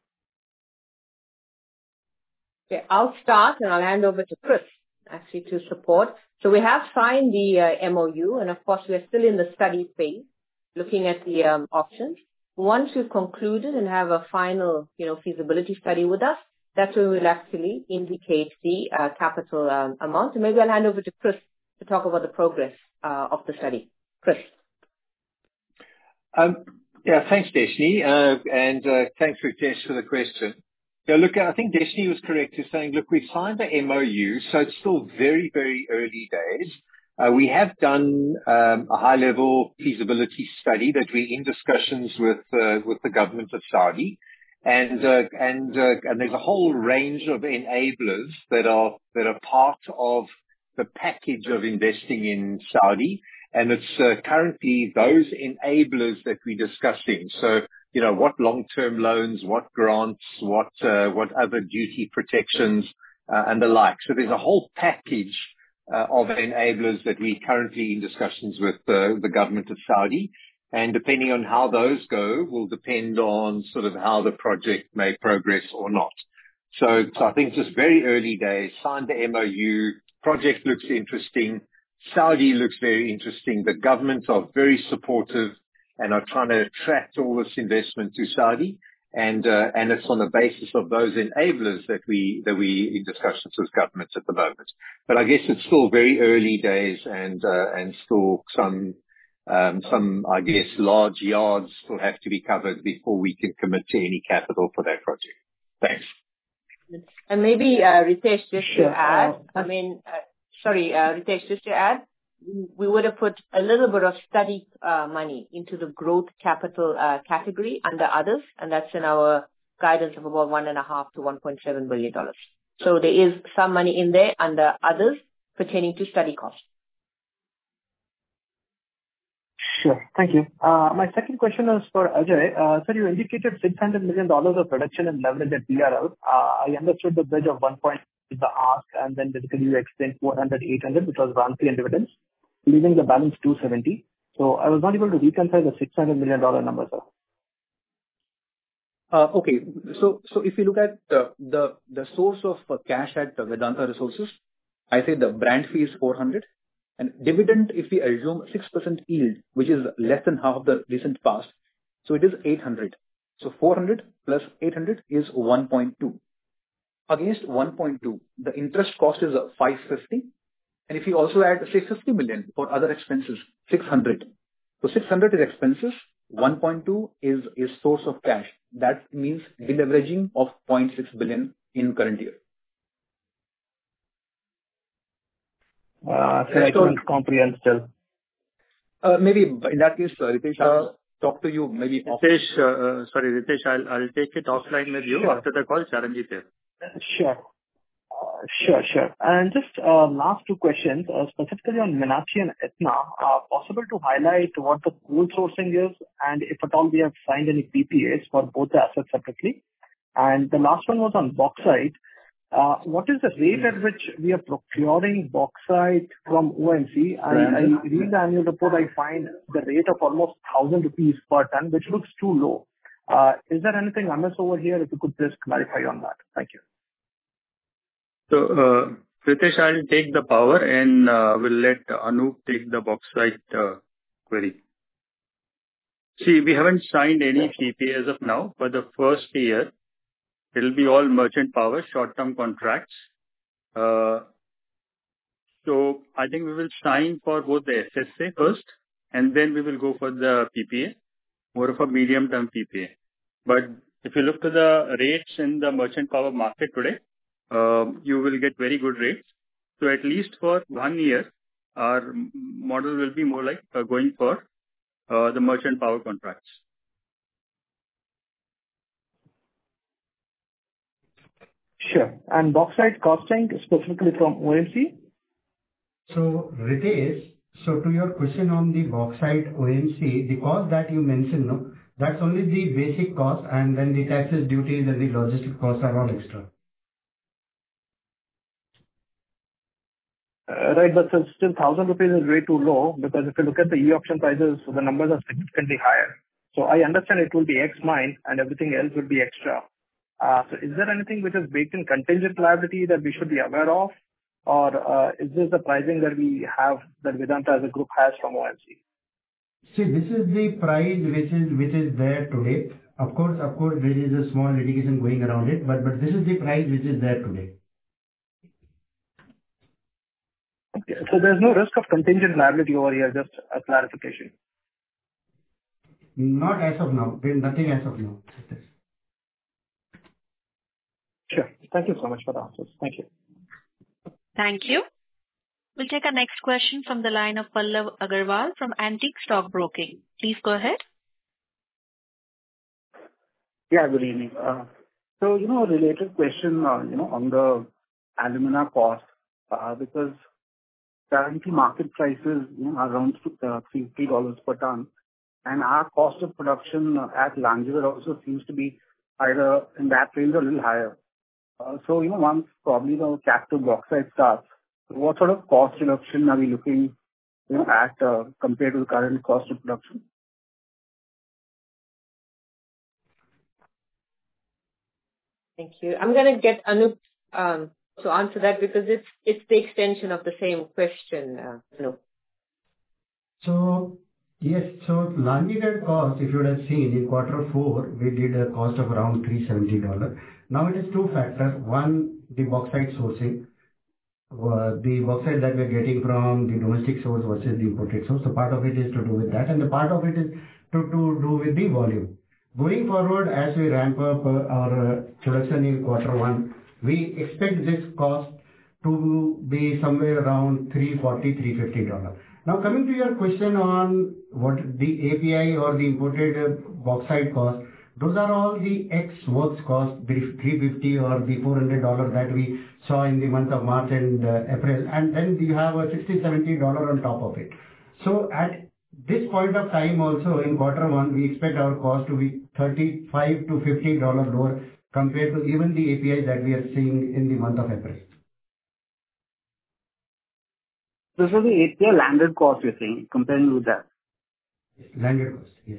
Okay, I'll start and I'll hand over to Chris actually to support. So we have signed the MOU, and of course we are still in the study phase, looking at the options. Once we've concluded and have a final, feasibility study with us, that's when we'll actually indicate the capital amount. So maybe I'll hand over to Chris to talk about the progress of the study. Chris. Yeah, thanks, Darshni, and thanks, Ritesh, for the question. Yeah, look, I think Darshni was correct in saying, look, we've signed the MOU, so it's still very, very early days. We have done a high-level feasibility study that we're in discussions with the government of Saudi, and there's a whole range of enablers that are part of the package of investing in Saudi, and it's currently those enablers that we're discussing. So, what long-term loans, what grants, what other duty protections, and the like. So there's a whole package of enablers that we're currently in discussions with the government of Saudi. And depending on how those go will depend on sort of how the project may progress or not. So I think just very early days, signed the MOU, project looks interesting, Saudi looks very interesting, the governments are very supportive and are trying to attract all this investment to Saudi. And it's on the basis of those enablers that we in discussions with governments at the moment. But I guess it's still very early days and still some I guess large yards still have to be covered before we can commit to any capital for that project. Thanks. And maybe Ritesh, just to add, Ritesh, just to add, we would have put a little bit of study money into the growth capital category under others, and that's in our guidance of about $1.5 to $1.7 billion. So there is some money in there under others pertaining to study costs. Sure. Thank you. My second question is for Ajay. Sir, you indicated $600 million of reduction in leverage at PRL. I understood the bridge of 1 point is the ask, and then basically you extend 400, 800, which was royalty and dividends, leaving the balance 270. So I was not able to reconcile the $600 million number, sir. Okay. So if you look at the source of cash at Vedanta Resources, I say the brand fee is 400, and dividend, if we assume 6% yield, which is less than half of the recent past, so it is 800. So 400 plus 800 is 1.2. Against 1.2, the interest cost is 550. And if you also add, say, 50 million for other expenses, 600. So 600 is expenses, 1.2 is source of cash. That means deleveraging of 0.6 billion in current year. So I couldn't comprehend still. Maybe in that case, Ritesh, I'll talk to you maybe. Ritesh, I'll take it offline with you after the call. Charanjit here. Sure. And just last two questions, specifically on Meenakshi and Etna, possible to highlight what the coal sourcing is and if at all we have signed any PPAs for both the assets separately. And the last one was on bauxite. What is the rate at which we are procuring bauxite from OMC? I read the annual report, I find the rate of almost 1,000 rupees per ton, which looks too low. Is there anything amiss over here? If you could just clarify on that. Thank you. So, Ritesh, I'll take the power and we'll let Anup take the bauxite query. See, we haven't signed any PPA as of now. For the first year, it'll be all merchant power, short-term contracts. So I think we will sign for both the SSA first, and then we will go for the PPA, more of a medium-term PPA. But if you look to the rates in the merchant power market today, you will get very good rates. So at least for 1 year, our model will be more like going for the merchant power contracts. Sure. And bauxite costing specifically from OMC? So, Ritesh, So to your question on the bauxite OMC, the cost that you mentioned, no, that's only the basic cost, and then the taxes, duties, and the logistic costs are all extra. Right, but still 1,000 rupees is way too low, because if you look at the e-auction prices, the numbers are significantly higher. So I understand it will be X mine and everything else will be extra. So is there anything which is baked in contingent liability that we should be aware of? Or is this the pricing that we have, that Vedanta as a group has from OMC? See, this is the price which is there today. Of course, there is a small litigation going around it, but this is the price which is there today. Okay, so there's no risk of contingent liability over here, just a clarification. Not as of now. There's nothing as of now. Sure. Thank you so much for the answers. Thank you. Thank you. We'll take our next question from the line of Pallav Agarwal from Antique Stock Broking. Please go ahead. Yeah, good evening. So, a related question, on the alumina cost, because currently market prices, are around $50 per ton, and our cost of production at Lanjavir also seems to be either in that range or a little higher. So, once probably the captive bauxite starts, what sort of cost reduction are we looking, at compared to the current cost of production? Thank you. I'm going to get Anup to answer that, because it's the extension of the same question, Anup. So yes, so Lanjavir cost, if you would have seen in Q4, we did a cost of around $370. Now it is two factors. One, the bauxite sourcing. The bauxite that we're getting from the domestic source versus the imported source. So part of it is to do with that, and the part of it is to do with the volume. Going forward, as we ramp up our production in Q1, we expect this cost to be somewhere around $340-$350. Now, coming to your question on what the API or the imported bauxite cost, those are all the ex-works cost, the $350 or the $400 that we saw in the month of March and April, and then you have a $60-$70 on top of it. So at this point of time also in Q1, we expect our cost to be $35 to $50 lower compared to even the API that we are seeing in the month of April. So the API landed cost, you're saying, comparing with that? Landed cost, yes.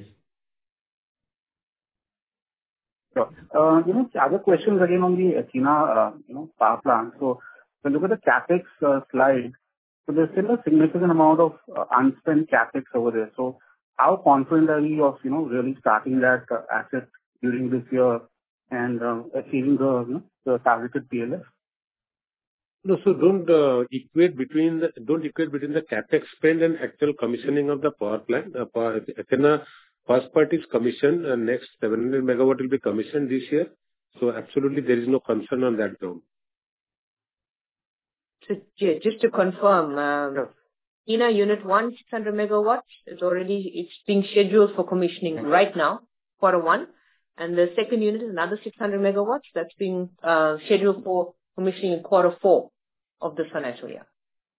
Sure. Other questions again on the Athena, power plant. So when you look at the capex slide, so there's still a significant amount of unspent capex over there. So how confident are we of, really starting that asset during this year and achieving the targeted PLF? No, so don't equate between the capex spend and actual commissioning of the power plant. Athena first part is commissioned, and next 700 megawatt will be commissioned this year. So absolutely there is no concern on that ground. So just to confirm, Athena Unit 1, 600 megawatts, it's being scheduled for commissioning right now, Q1. And the second unit is another 600 megawatts that's being scheduled for commissioning in Q4 of this financial year.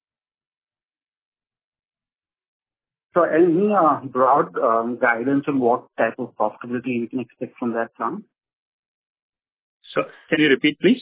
So any broad guidance on what type of profitability we can expect from that plant? So can you repeat, please?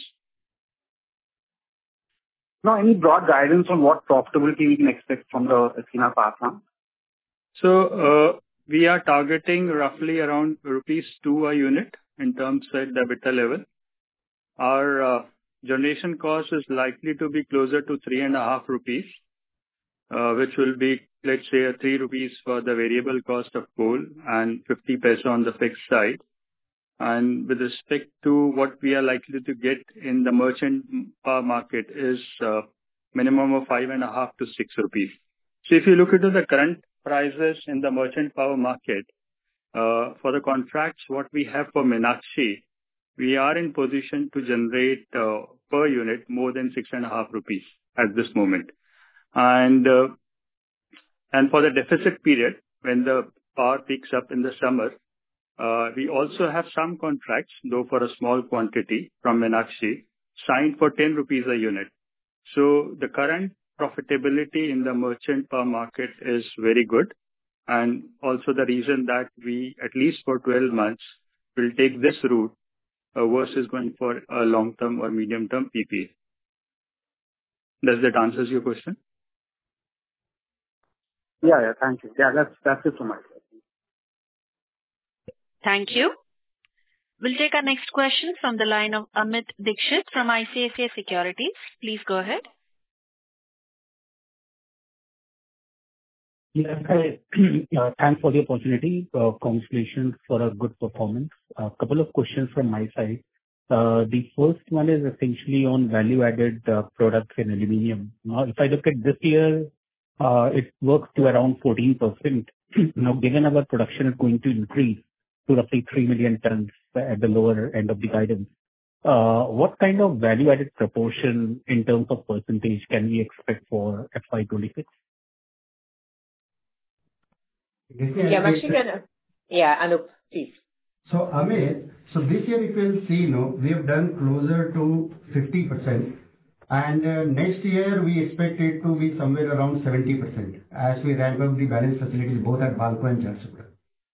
No, any broad guidance on what profitability we can expect from the Athena power plant? So we are targeting roughly around rupees 2 a unit in terms of the EBITDA level. Our generation cost is likely to be closer to 3.5 rupees, which will be, let's say, 3 rupees for the variable cost of coal and 50 paise on the fixed side. And with respect to what we are likely to get in the merchant power market is minimum of 5.5 to 6 rupees. So if you look into the current prices in the merchant power market, for the contracts what we have for Meenakshi, we are in position to generate per unit more than 6.5 rupees at this moment. And for the deficit period, when the power picks up in the summer, we also have some contracts, though for a small quantity from Meenakshi, signed for 10 rupees a unit. So the current profitability in the merchant power market is very good, and also the reason that we, at least for 12 months, will take this route versus going for a long-term or medium-term PPA. Does that answer your question? Yeah, thank you. Yeah, that's it from my side. Thank you. We'll take our next question from the line of Amit Dixit from ICICI Securities. Please go ahead. Yeah, thanks for the opportunity. Congratulations for a good performance. A couple of questions from my side. The first one is essentially on value-added products in aluminum. Now, if I look at this year, it works to around 14%. Now, given our production is going to increase to roughly 3 million tons at the lower end of the guidance, what kind of value-added proportion in terms of percentage can we expect for FY26? Yeah, I'm actually gonna. Yeah, Anup, please. So, Amit, this year, if you'll see, we have done closer to 50%. And next year, we expect it to be somewhere around 70% as we ramp up the balance facilities both at Balco and Jharsuguda.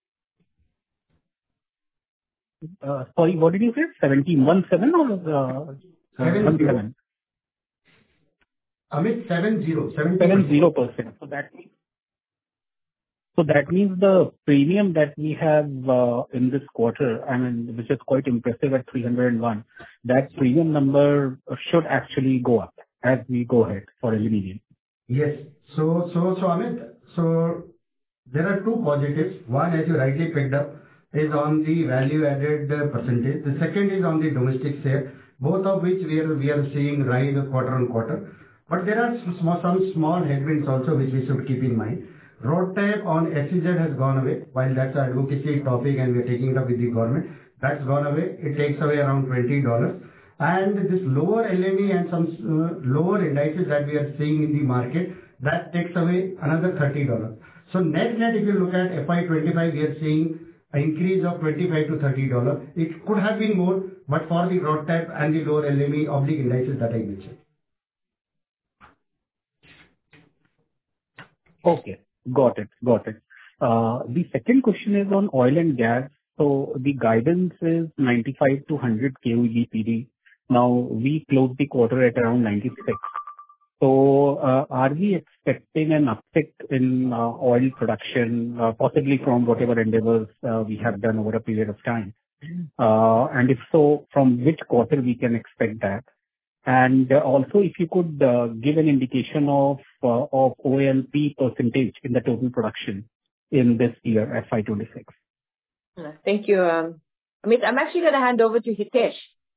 Sorry, what did you say? 17 or 17? Amit, 70. 70%. So that means the premium that we have in this quarter, I mean, which is quite impressive at 301, that premium number should actually go up as we go ahead for aluminum. Yes. So Amit, there are two positives. One, as you rightly picked up, is on the value-added percentage. The second is on the domestic share, both of which we are seeing rise quarter on quarter. But there are some small headwinds also which we should keep in mind. Road tax on SEZ has gone away, while that's an advocacy topic and we're taking it up with the government. That's gone away. It takes away around $20. And this lower LME and some lower indices that we are seeing in the market, that takes away another $30. So net, if you look at FY25, we are seeing an increase of $25 to $30. It could have been more, but for the road tax and the lower LME oblique indices that I mentioned. Okay. Got it. The second question is on oil and gas. So the guidance is 95 to 100 KUGPD. Now we closed the quarter at around 96. So are we expecting an uptick in oil production, possibly from whatever endeavors we have done over a period of time? And if so, from which quarter we can expect that? And also, if you could give an indication of OALP percentage in the total production in this year, FY26. Thank you. Amit, I'm actually going to hand over to Hitesh.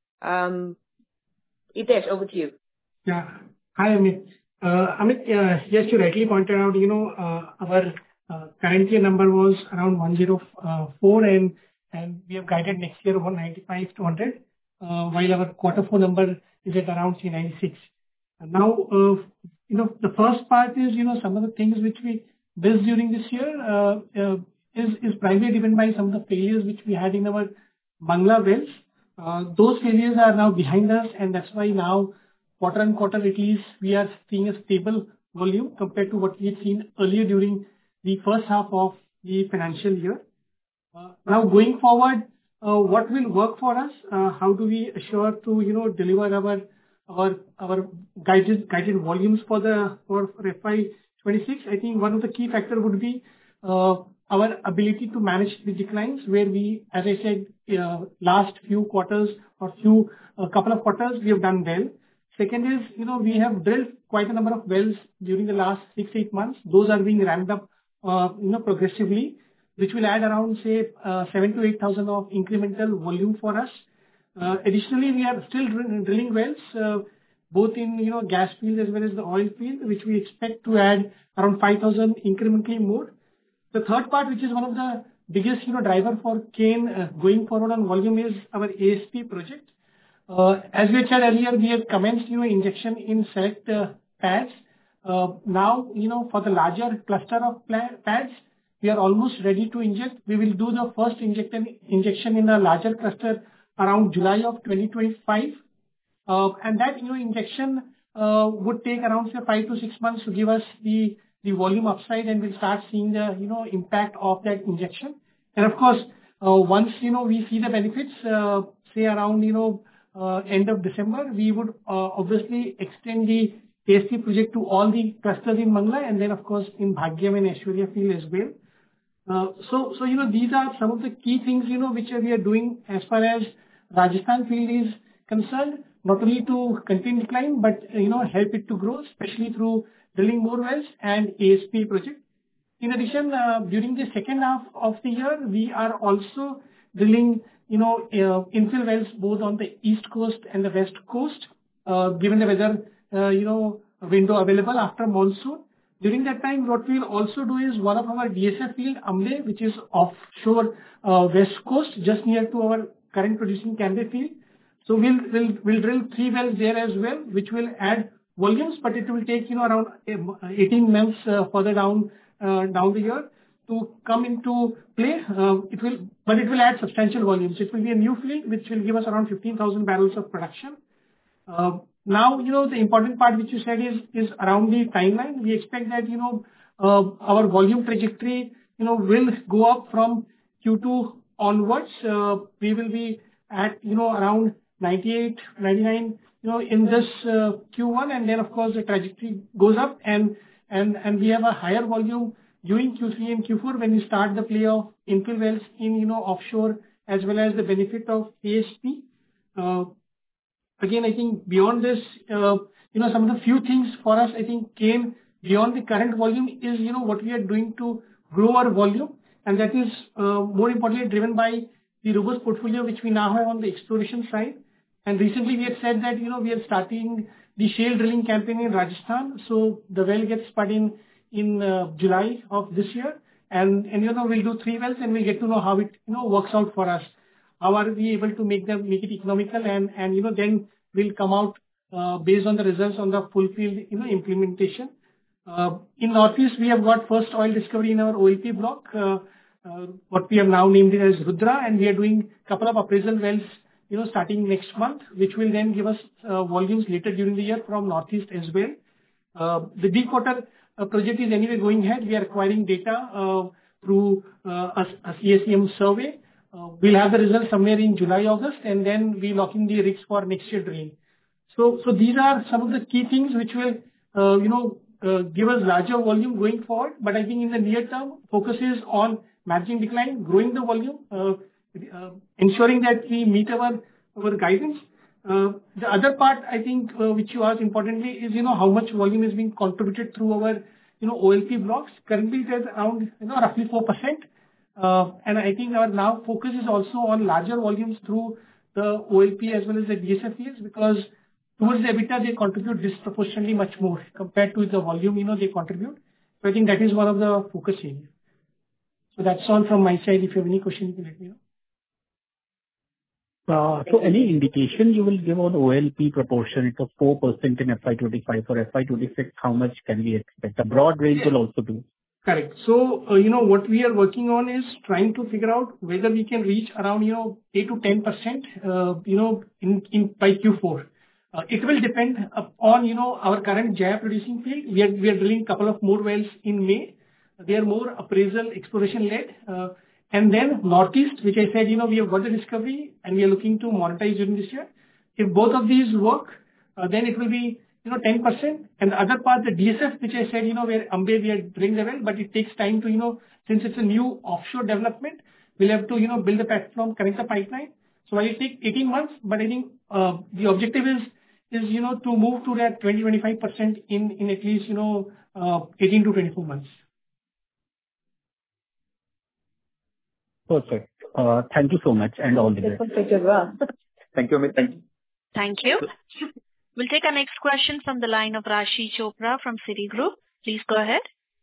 Hitesh, over to you. Yeah. Hi, Amit. Amit, yes, you rightly pointed out, our current year number was around 104 and we have guided next year 195 to 100, while our quarter 4 number is at around 396. And now, the first part is, some of the things which we built during this year is primarily driven by some of the failures which we had in our Bangla wells. Those failures are now behind us, and that's why now, quarter on quarter at least, we are seeing a stable volume compared to what we had seen earlier during the first half of the financial year. Now, going forward, what will work for us? How do we assure to deliver our guided volumes for FY26? I think one of the key factors would be our ability to manage the declines, where we, as I said, last few quarters or couple of quarters, we have done well. Second is, we have drilled quite a number of wells during the last 6-8 months. Those are being ramped up, progressively, which will add around, say, 7,000 to 8,000 of incremental volume for us. Additionally, we are still drilling wells, both in, gas field as well as the oil field, which we expect to add around 5,000 incrementally more. The third part, which is one of the biggest, driver for Cairn going forward on volume, is our ASP project. As we said earlier, we have commenced, injection in select pads. Now, for the larger cluster of pads, we are almost ready to inject. We will do the first injection in a larger cluster around July of 2025. And that, injection would take around, say, 5 to 6 months to give us the volume upside, and we'll start seeing the, impact of that injection. And of course, once, we see the benefits, say around, end of December, we would obviously extend the ASP project to all the clusters in Mangla, and then of course in Bhagyam and Aishwarya field as well. So these are some of the key things, which we are doing as far as Rajasthan field is concerned, not only to contain decline, but, help it to grow, especially through drilling more wells and ASP project. In addition, during the second half of the year, we are also drilling, infill wells both on the east coast and the west coast, given the weather, window available after monsoon. During that time, what we'll also do is one of our DSF field, Ambe, which is offshore west coast, just near to our current producing Cambay field. So we'll drill 3 wells there as well, which will add volumes, but it will take, around 18 months further down the year to come into play. It will add substantial volumes. It will be a new field, which will give us around 15,000 barrels of production. Now, the important part which you said is around the timeline. We expect that, our volume trajectory, will go up from Q2 onwards. We will be at, around 98, 99, in this Q1, and then of course the trajectory goes up, and we have a higher volume during Q3 and Q4 when we start the play of infill wells in, offshore, as well as the benefit of ASP. Again, I think beyond this, some of the few things for us, I think came beyond the current volume is, what we are doing to grow our volume. And that is more importantly driven by the robust portfolio which we now have on the exploration side. And recently we had said that, we are starting the shale drilling campaign in Rajasthan. So the well gets spud in July of this year. And we'll do 3 wells and we'll get to know how it, works out for us. How are we able to make it economical, and then we'll come out based on the results on the full field, implementation. In Northeast, we have got first oil discovery in our OLP block, what we have now named it as Rudra, and we are doing a couple of appraisal wells, starting next month, which will then give us volumes later during the year from Northeast as well. The deep water project is anyway going ahead. We are acquiring data through a CACM survey. We'll have the results somewhere in July, August, and then we lock in the rigs for next year drilling. So these are some of the key things which will, give us larger volume going forward. But I think in the near term, focus is on managing decline, growing the volume, ensuring that we meet our guidance. The other part, I think, which you asked importantly is, how much volume is being contributed through our, OLP blocks. Currently it is around, roughly 4%. And I think our now focus is also on larger volumes through the OLP as well as the DSF fields, because towards the EBITDA, they contribute disproportionately much more compared to the volume, they contribute. So I think that is one of the focus areas. So that's all from my side. If you have any question, you can let me know. So any indication you will give on OLP proportion? It was 4% in FY25. For FY26, how much can we expect? A broad range will also do. Correct. So, what we are working on is trying to figure out whether we can reach around, 8 to 10%, in by Q4. It will depend upon, our current Jaya producing field. We are drilling a couple of more wells in May. They are more appraisal exploration led. And then Northeast, which I said, we have got the discovery and we are looking to monetize during this year. If both of these work, then it will be, 10%. And the other part, the DSF, which I said, where Ambe we are drilling the well, but it takes time to, since it's a new offshore development, we'll have to, build the platform, connect the pipeline. So while it take 18 months, but I think the objective is to move to that 20-25% in at least 18 to 24 months. Perfect. Thank you so much, and all the best. Thank you, Amit. Thank you. Thank you. We'll take our next question from the line of Rashi Chopra from Citigroup. Please go ahead.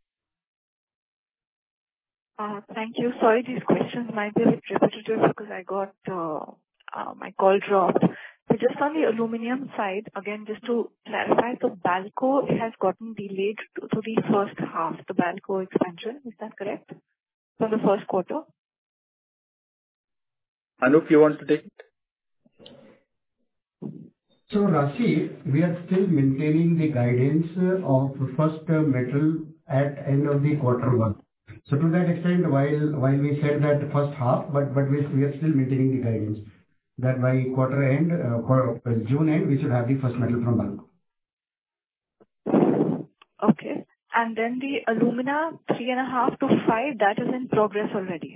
Thank you. Sorry, these questions might be a bit repetitive because I got my call dropped. But just on the aluminum side, again, just to clarify, so Balco has gotten delayed to the first half, the Balco expansion. Is that correct? From the first quarter? Anup, you want to take it? So, Rashi, we are still maintaining the guidance of first metal at end of the quarter one. So to that extent, while we said that first half, but we are still maintaining the guidance that by quarter end, June end, we should have the first metal from Balco. Okay. And then the alumina 3.5 to 5, that is in progress already.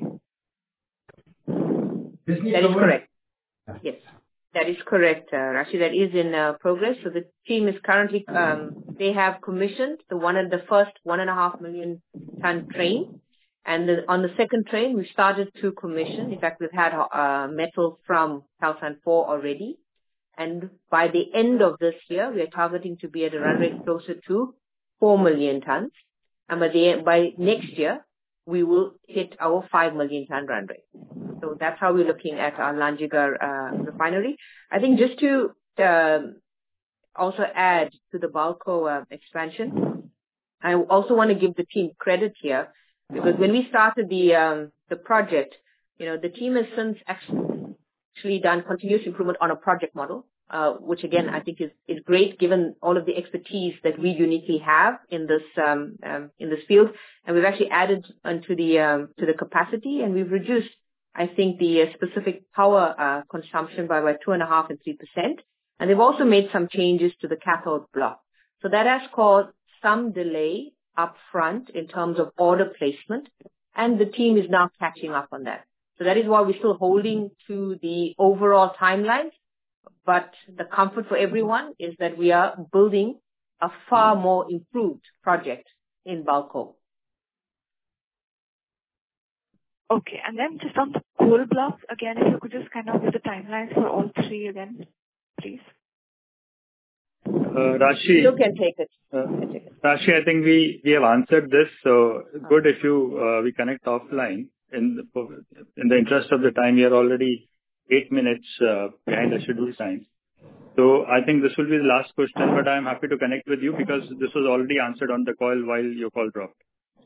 That is correct. Yes, that is correct, Rashi. That is in progress. So the team is currently, they have commissioned the first 1.5 million ton train. And on the second train, we started to commission. In fact, we've had metal from Calcine 4 already. And by the end of this year, we are targeting to be at a run rate closer to 4 million tons. And by next year, we will hit our 5 million ton run rate. So that's how we're looking at our Lanjigar refinery. I think just to also add to the Balco expansion, I also want to give the team credit here, because when we started the project, the team has since actually done continuous improvement on a project model, which again I think is great given all of the expertise that we uniquely have in this field. And we've actually added onto the capacity, and we've reduced, I think, the specific power consumption by about 2.5% and 3%. And they've also made some changes to the cathode block. So that has caused some delay up front in terms of order placement, and the team is now catching up on that. So that is why we're still holding to the overall timelines, but the comfort for everyone is that we are building a far more improved project in Balco. Okay, and then just on the coal blocks, again, if you could just kind of give the timelines for all three again, please. Rashi, You can take it. Rashi, I think we have answered this, so good if we connect offline. In the interest of the time, we are already 8 minutes behind the scheduled time. So I think this will be the last question, but I am happy to connect with you because this was already answered on the call while your call dropped.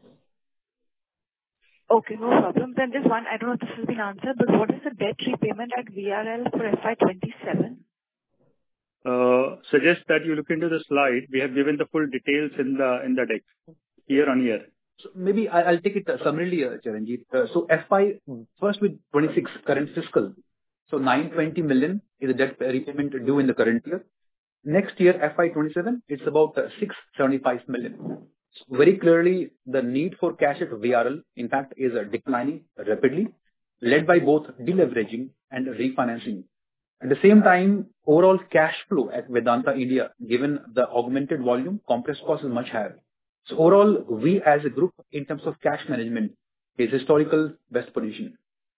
Okay, no problem. Then just one, I don't know if this has been answered, but what is the debt repayment at VRL for FY27? Suggest that you look into the slide. We have given the full details in the deck, year on year. So maybe I'll take it summarily, Charanjit. So FY, first with 26 current fiscal. So 920 million is the debt repayment due in the current year. Next year, FY27, it's about 675 million. So very clearly, the need for cash at VRL, in fact, is declining rapidly, led by both deleveraging and refinancing. At the same time, overall cash flow at Vedanta India, given the augmented volume, compressed cost is much higher. So overall, we as a group, in terms of cash management, is historical best position.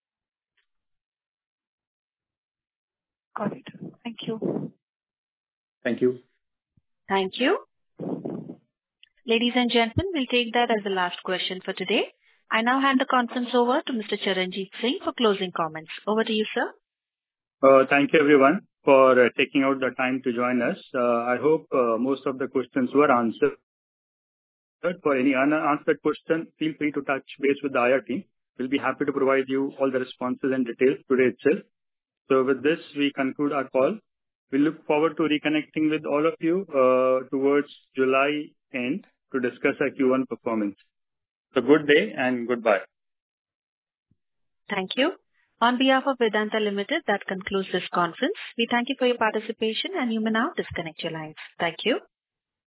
Got it. Thank you. Thank you. Thank you. Ladies and gentlemen, we'll take that as the last question for today. I now hand the conference over to Mr. Charanjit Singh for closing comments. Over to you, sir. Thank you, everyone, for taking out the time to join us. I hope most of the questions were answered. For any unanswered question, feel free to touch base with the IR team. We'll be happy to provide you all the responses and details today itself. So with this, we conclude our call. We look forward to reconnecting with all of you towards July end to discuss our Q1 performance. So good day and goodbye. Thank you. On behalf of Vedanta Limited, that concludes this conference. We thank you for your participation, and you may now disconnect your lines. Thank you.